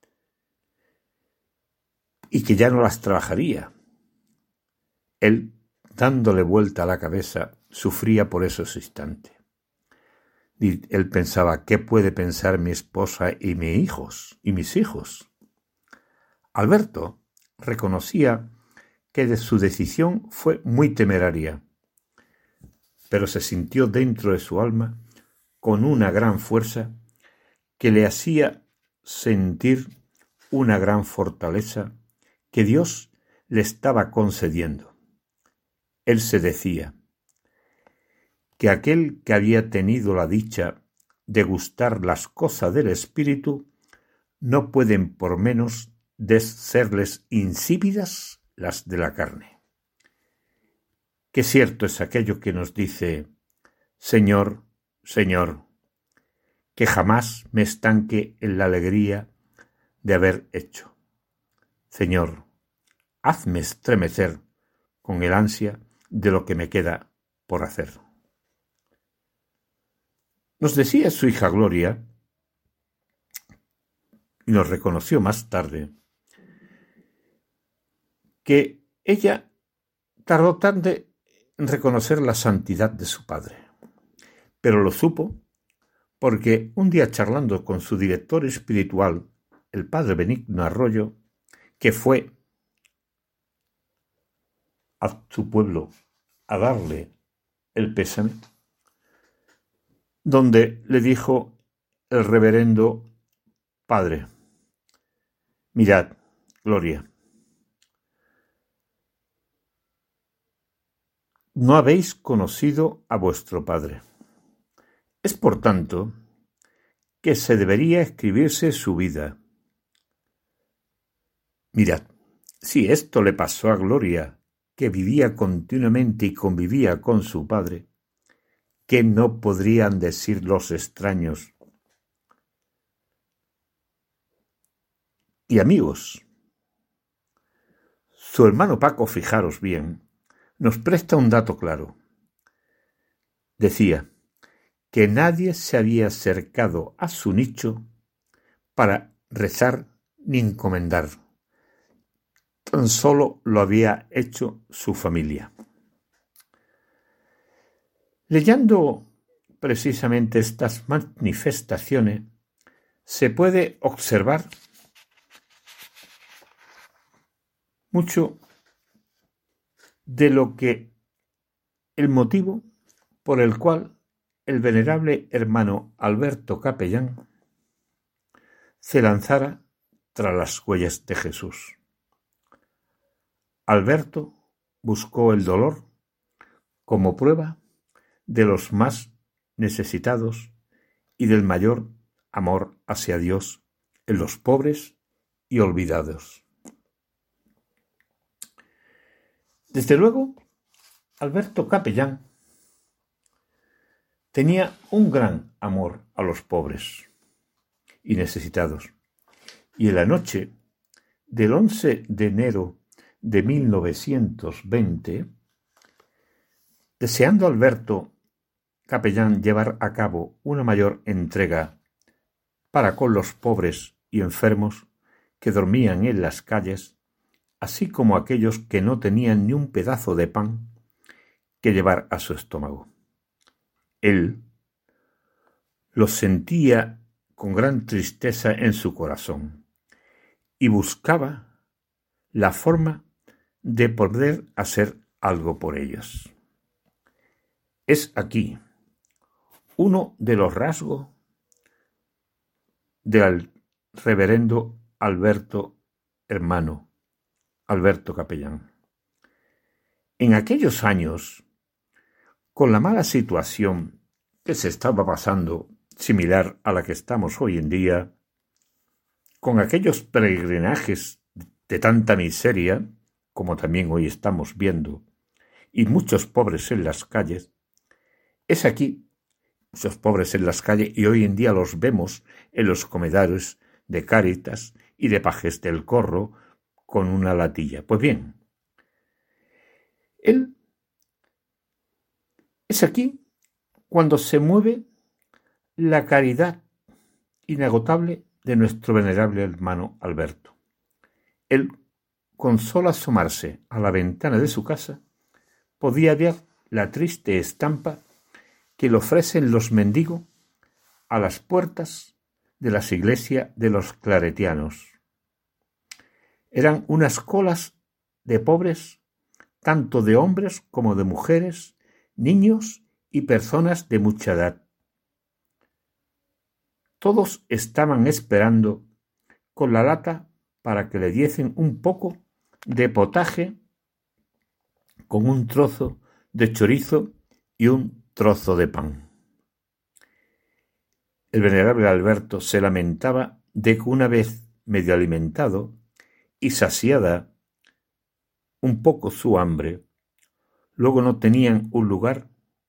y que ya no las trabajaría. Él, dándole vuelta a la cabeza, sufría por esos instantes. Y él pensaba, ¿qué puede pensar mi esposa y mis hijos? Y mis hijos? Alberto reconocía que de su decisión fue muy temeraria, pero se sintió dentro de su alma con una gran fuerza que le hacía sentir una gran fortaleza que Dios le estaba concediendo. Él se decía que aquel que había tenido la dicha de gustar las cosas del espíritu no pueden por menos de serles insípidas las de la carne. Qué cierto es aquello que nos dice, Señor, Señor, que jamás me estanque en la alegría de haber hecho. Señor, hazme estremecer con el ansia de lo que me queda por hacer. Nos decía su hija Gloria, y nos reconoció más tarde, que ella tardó tanto en reconocer la santidad de su padre, pero lo supo porque un día charlando con su director espiritual, el padre Benigno Arroyo, que fue a su pueblo a darle el pésame, donde le dijo el reverendo padre, mirad, Gloria, no habéis conocido a vuestro padre. Es por tanto que se debería escribirse su vida. Mirad, si esto le pasó a Gloria, que vivía continuamente y convivía con su padre, ¿qué no podrían decir los extraños? Y amigos, su hermano Paco, fijaros bien, nos presta un dato claro. Decía que nadie se había acercado a su nicho para rezar ni encomendar. Tan solo lo había hecho su familia. Leyendo precisamente estas manifestaciones, se puede observar mucho de lo que el motivo por el cual el venerable hermano Alberto Capellán se lanzara tras las huellas de Jesús. Alberto buscó el dolor como prueba de los más necesitados y del mayor amor hacia Dios en los pobres y olvidados. Desde luego, Alberto Capellán tenía un gran amor a los pobres y necesitados, y en la noche del once de enero de mil novecientos veinte, deseando Alberto capellán llevar a cabo una mayor entrega para con los pobres y enfermos que dormían en las calles, así como aquellos que no tenían ni un pedazo de pan que llevar a su estómago. Él los sentía con gran tristeza en su corazón y buscaba la forma de poder hacer algo por ellos. Es aquí uno de los rasgos del reverendo Alberto hermano, Alberto capellán. En aquellos años, con la mala situación que se estaba pasando, similar a la que estamos hoy en día, con aquellos peregrinajes de tanta miseria, como también hoy estamos viendo, y muchos pobres en las calles, es aquí, muchos pobres en las calles, y hoy en día los vemos en los comedores de Cáritas y de Pajes del Corro con una latilla. Pues bien, él es aquí cuando se mueve la caridad inagotable de nuestro venerable hermano Alberto. Él, con solo asomarse a la ventana de su casa, podía ver la triste estampa que le ofrecen los mendigos a las puertas de las iglesias de los claretianos. Eran unas colas de pobres, tanto de hombres como de mujeres, niños y personas de mucha edad. Todos estaban esperando con la lata para que le diesen un poco de potaje con un trozo de chorizo y un trozo de pan. El venerable Alberto se lamentaba de que una vez medio alimentado y saciada un poco su hambre, luego no tenían un lugar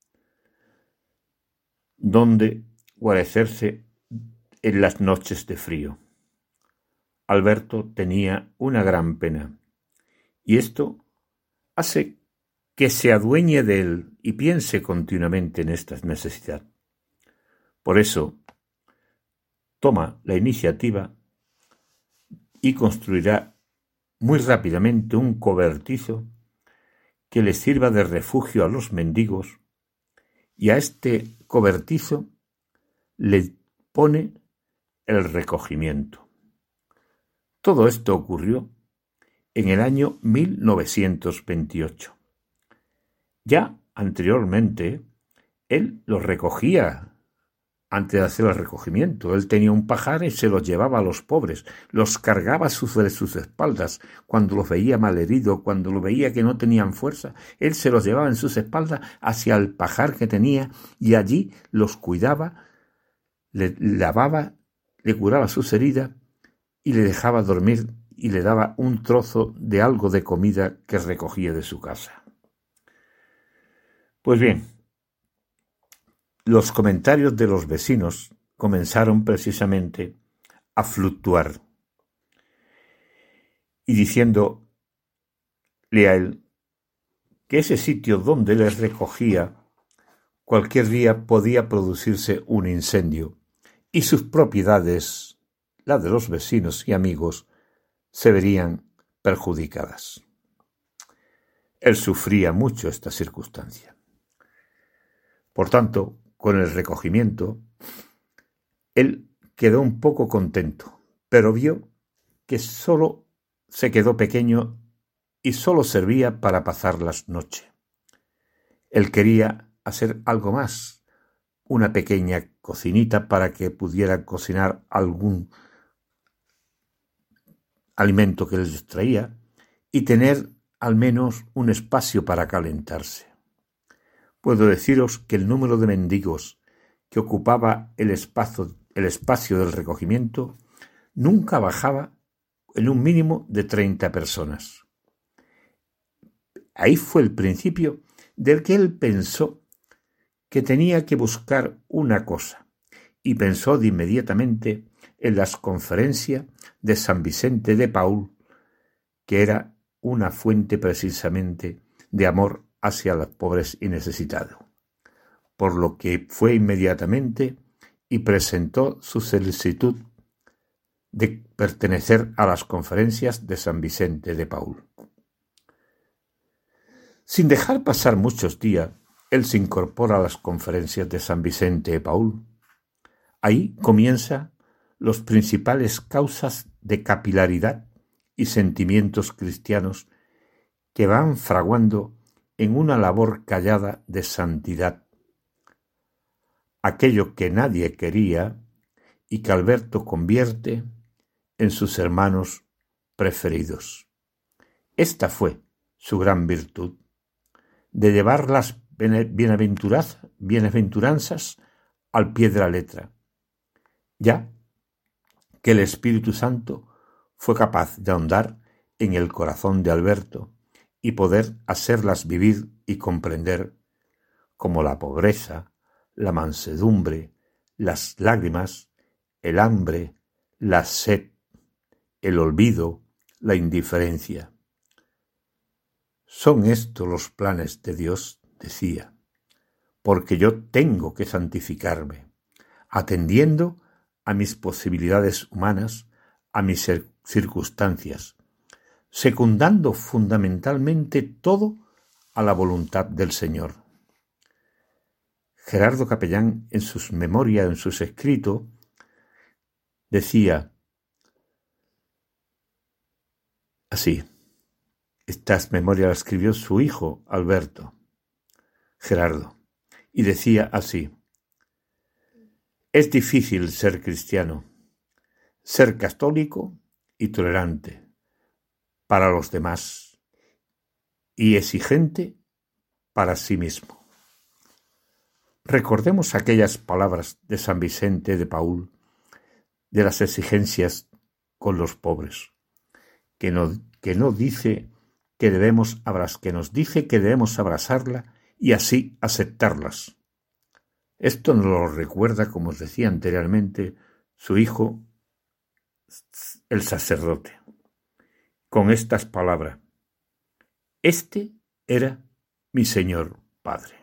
donde guarecerse en las noches de frío. Alberto tenía una gran pena, y esto hace que se adueñe de él y piense continuamente en esta necesidad. Por eso, toma la iniciativa y construirá muy rápidamente un cobertizo que le sirva de refugio a los mendigos, y a este cobertizo le pone el recogimiento. Todo esto ocurrió en el año mil novecientos veintiocho. Ya anteriormente, él los recogía antes de hacer el recogimiento. Él tenía un pajar y se los llevaba a los pobres, los cargaba sobre sus espaldas. Cuando los veía malheridos, cuando los veía que no tenían fuerza, él se los llevaba en sus espaldas hacia el pajar que tenía y allí los cuidaba, le lavaba, le curaba sus heridas y le dejaba dormir y le daba un trozo de algo de comida que recogía de su casa. Pues bien, los comentarios de los vecinos comenzaron precisamente a fluctuar y diciéndole a él que ese sitio donde les recogía cualquier día podía producirse un incendio y sus propiedades, las de los vecinos y amigos, se verían perjudicadas. Él sufría mucho esta circunstancia. Por tanto, con el recogimiento, él quedó un poco contento, pero vio que solo se quedó pequeño y solo servía para pasar las noches. Él quería hacer algo más, una pequeña cocinita para que pudiera cocinar algún alimento que les traía y tener al menos un espacio para calentarse. Puedo deciros que el número de mendigos que ocupaba el espacio, el espacio del recogimiento nunca bajaba en un mínimo de treinta personas. Ahí fue el principio del que él pensó que tenía que buscar una cosa, y pensó de inmediatamente en las conferencias de San Vicente de Paúl que era una fuente precisamente de amor hacia los pobres y necesitados, por lo que fue inmediatamente y presentó su solicitud de pertenecer a las conferencias de San Vicente de Paúl. Sin dejar pasar muchos días, él se incorpora a las conferencias de San Vicente de Paúl. Ahí comienza las principales causas de capilaridad y sentimientos cristianos que van fraguando en una labor callada de santidad. Aquello que nadie quería y que Alberto convierte en sus hermanos preferidos. Esta fue su gran virtud, de llevar las bienaventuranzas al pie de la letra, ya que el Espíritu Santo fue capaz de ahondar en el corazón de Alberto y poder hacerlas vivir y comprender, como la pobreza, la mansedumbre, las lágrimas, el hambre, la sed, el olvido, la indiferencia. Son estos los planes de Dios, decía, porque yo tengo que santificarme, atendiendo a mis posibilidades humanas, a mis circunstancias, secundando fundamentalmente todo a la voluntad del Señor. Gerardo Capellán, en sus memorias, en sus escritos, decía así. Estas memorias las escribió su hijo Alberto, Gerardo, y decía así: es difícil ser cristiano, ser católico y tolerante para los demás y exigente para sí mismo. Recordemos aquellas palabras de San Vicente de Paúl de las exigencias con los pobres, que no, que no dice que debemos abrazar, que nos dice que debemos abrazarla y así aceptarlas. Esto nos lo recuerda, como os decía anteriormente, su hijo, el sacerdote, con estas palabras: este era mi Señor Padre.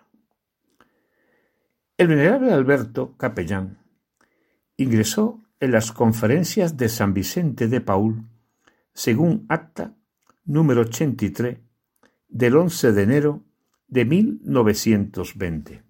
El venerable Alberto Capellán ingresó en las conferencias de San Vicente de Paúl según acta número ochenta y tres del once de enero de mil novecientos veinte.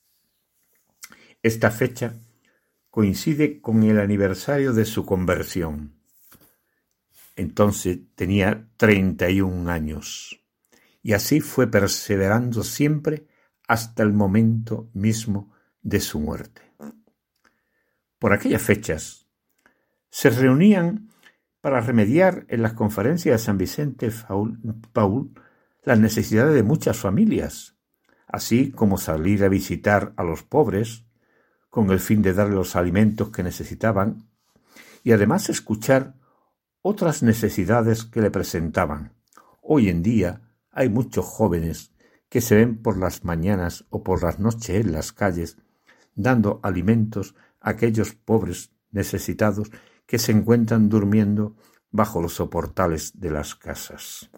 Esta fecha coincide con el aniversario de su conversión. Entonces tenía treinta y un años, y así fue perseverando siempre hasta el momento mismo de su muerte. Por aquellas fechas se reunían para remediar en las conferencias de San Vicente Paúl las necesidades de muchas familias, así como salir a visitar a los pobres con el fin de darles los alimentos que necesitaban y además escuchar otras necesidades que le presentaban. Hoy en día hay muchos jóvenes que se ven por las mañanas o por las noches en las calles dando alimentos a aquellos pobres necesitados que se encuentran durmiendo bajo los soportales de las casas.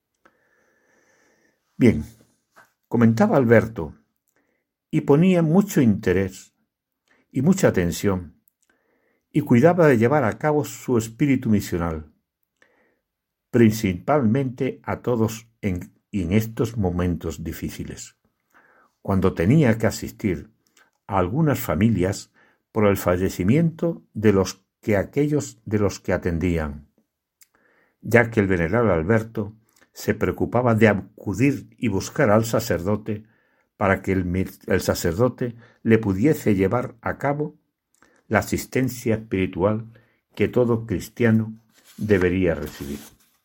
Bien, comentaba Alberto, y ponía mucho interés y mucha atención, y cuidaba de llevar a cabo su espíritu misional, principalmente a todos en, en estos momentos difíciles, cuando tenía que asistir a algunas familias por el fallecimiento de los que aquellos de los que atendían, ya que el venerable Alberto se preocupaba de acudir y buscar al sacerdote para que el, el sacerdote le pudiese llevar a cabo la asistencia espiritual que todo cristiano debería recibir.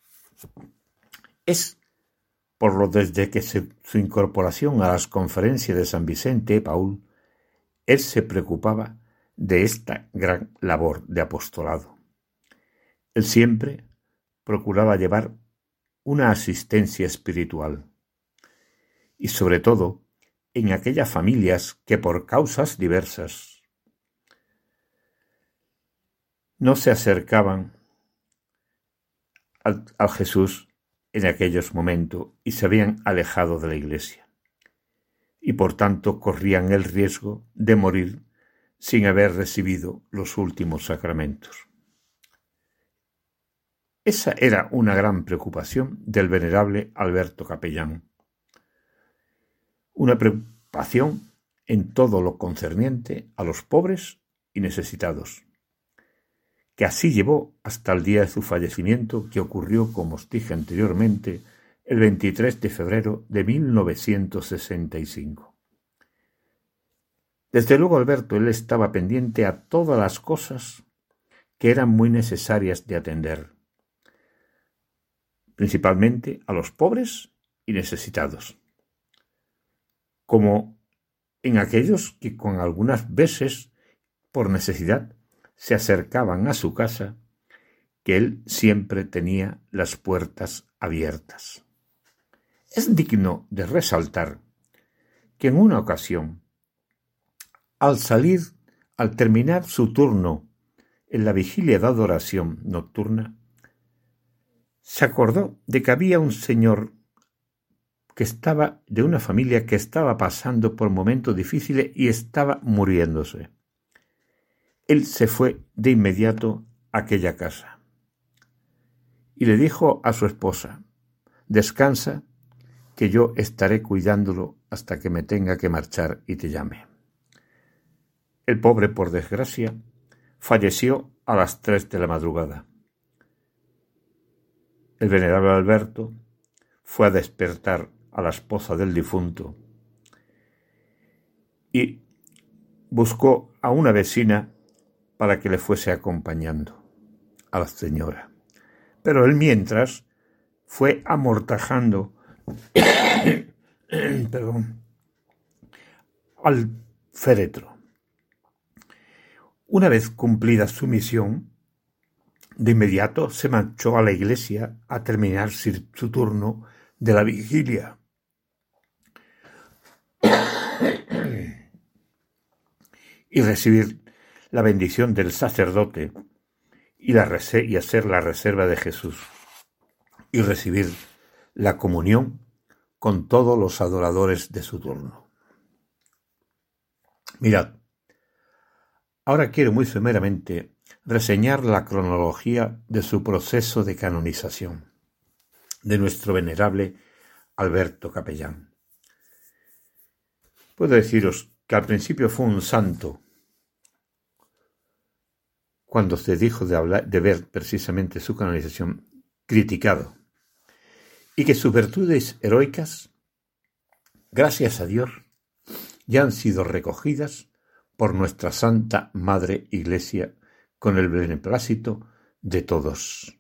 Es por lo desde que se, su incorporación a las conferencias de San Vicente Paúl, él se preocupaba de esta gran labor de apostolado. Él siempre procuraba llevar una asistencia espiritual y sobre todo en aquellas familias que por causas diversas no se acercaban al, al Jesús en aquellos momentos y se habían alejado de la Iglesia, y por tanto corrían el riesgo de morir sin haber recibido los últimos sacramentos. Esa era una gran preocupación del venerable Alberto Capellán, una preocupación en todo lo concerniente a los pobres y necesitados, que así llevó hasta el día de su fallecimiento, que ocurrió, como os dije anteriormente, el veintitrés de febrero de mil novecientos sesenta y cinco. Desde luego, Alberto, él estaba pendiente a todas las cosas que eran muy necesarias de atender, principalmente a los pobres y necesitados, como en aquellos que con algunas veces, por necesidad, se acercaban a su casa, que él siempre tenía las puertas abiertas. Es digno de resaltar que en una ocasión, al salir, al terminar su turno en la vigilia de adoración nocturna, se acordó de que había un señor que estaba de una familia que estaba pasando por momentos difíciles y estaba muriéndose. Él se fue de inmediato a aquella casa y le dijo a su esposa: descansa, que yo estaré cuidándolo hasta que me tenga que marchar y te llame. El pobre, por desgracia, falleció a las tres de la madrugada. El venerable Alberto fue a despertar a la esposa del difunto y buscó a una vecina para que le fuese acompañando a la señora. Pero él mientras fue amortajando perdón, al féretro. Una vez cumplida su misión, de inmediato se marchó a la iglesia a terminar su turno de la vigilia. Y recibir la bendición del sacerdote y, la rese- y hacer la reserva de Jesús y recibir la comunión con todos los adoradores de su turno. Mirad, ahora quiero muy someramente reseñar la cronología de su proceso de canonización de nuestro venerable Alberto Capellán. Puedo deciros que al principio fue un santo, cuando se dijo de, hablar, de ver precisamente su canonización, criticado, y que sus virtudes heroicas, gracias a Dios, ya han sido recogidas por nuestra Santa Madre Iglesia con el beneplácito de todos.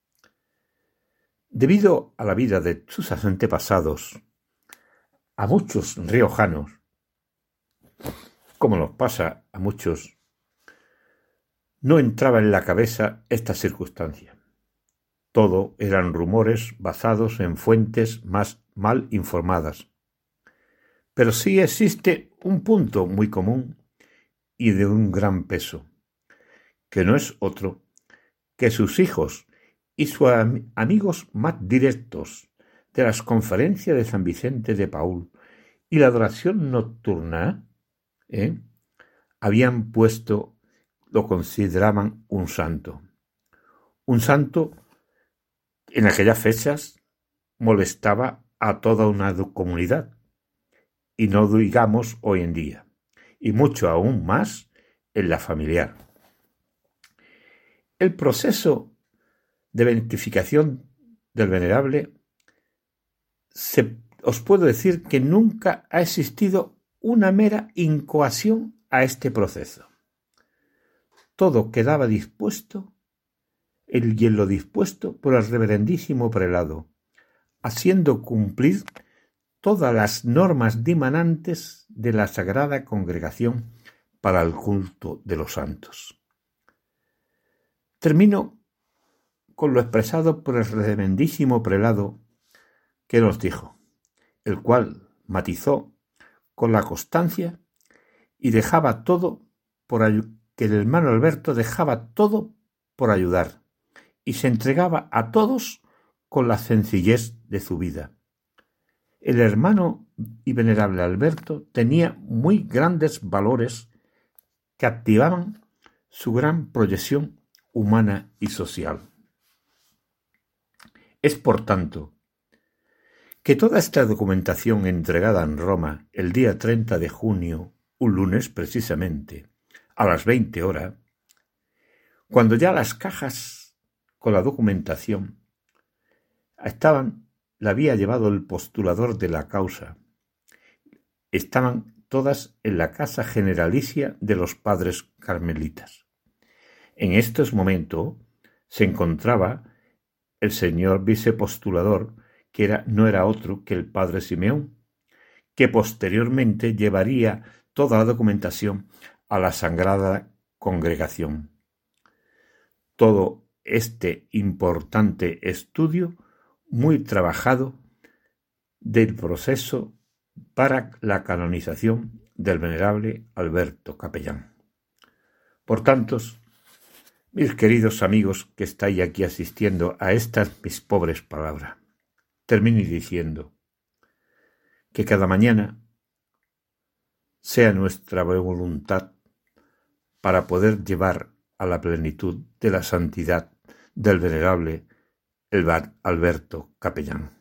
Debido a la vida de sus antepasados, a muchos riojanos, como nos pasa a muchos, no entraba en la cabeza esta circunstancia. Todo eran rumores basados en fuentes más mal informadas. Pero sí existe un punto muy común y de un gran peso, que no es otro que sus hijos y sus am- amigos más directos de las conferencias de San Vicente de Paúl y la adoración nocturna, ¿eh? habían puesto, lo consideraban un santo. Un santo en aquellas fechas molestaba a toda una comunidad, y no digamos hoy en día, y mucho aún más en la familiar. El proceso de beatificación del venerable, se, os puedo decir que nunca ha existido una mera incoación a este proceso. Todo quedaba dispuesto, el hielo dispuesto por el reverendísimo prelado, haciendo cumplir todas las normas dimanantes de la Sagrada Congregación para el culto de los santos. Termino con lo expresado por el reverendísimo prelado que nos dijo, el cual matizó con la constancia y dejaba todo por ayudar, que el hermano Alberto dejaba todo por ayudar y se entregaba a todos con la sencillez de su vida. El hermano y venerable Alberto tenía muy grandes valores que activaban su gran proyección humana y social. Es, por tanto, que toda esta documentación entregada en Roma el día treinta de junio, un lunes precisamente, a las veinte horas, cuando ya las cajas con la documentación estaban, la había llevado el postulador de la causa, estaban todas en la casa generalicia de los padres carmelitas. En estos momentos se encontraba el señor vicepostulador, que era, no era otro que el padre Simeón, que posteriormente llevaría toda la documentación a la Sagrada Congregación. Todo este importante estudio, muy trabajado, del proceso para la canonización del venerable Alberto Capellán. Por tanto, mis queridos amigos que estáis aquí asistiendo a estas mis pobres palabras, termino diciendo que cada mañana sea nuestra voluntad para poder llevar a la plenitud de la santidad del venerable Alberto Capellán.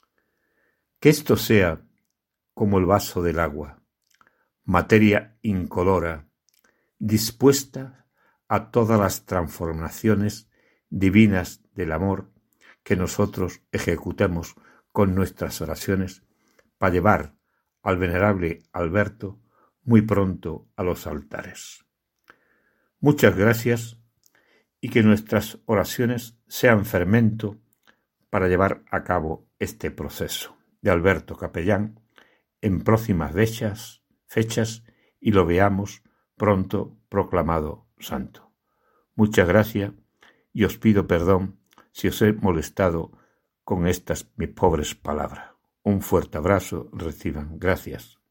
Que esto sea como el vaso del agua, materia incolora, dispuesta a todas las transformaciones divinas del amor que nosotros ejecutemos con nuestras oraciones para llevar al venerable Alberto muy pronto a los altares. Muchas gracias y que nuestras oraciones sean fermento para llevar a cabo este proceso de Alberto Capellán en próximas fechas, fechas y lo veamos pronto proclamado santo. Muchas gracias y os pido perdón si os he molestado con estas mis pobres palabras. Un fuerte abrazo, reciban. Gracias.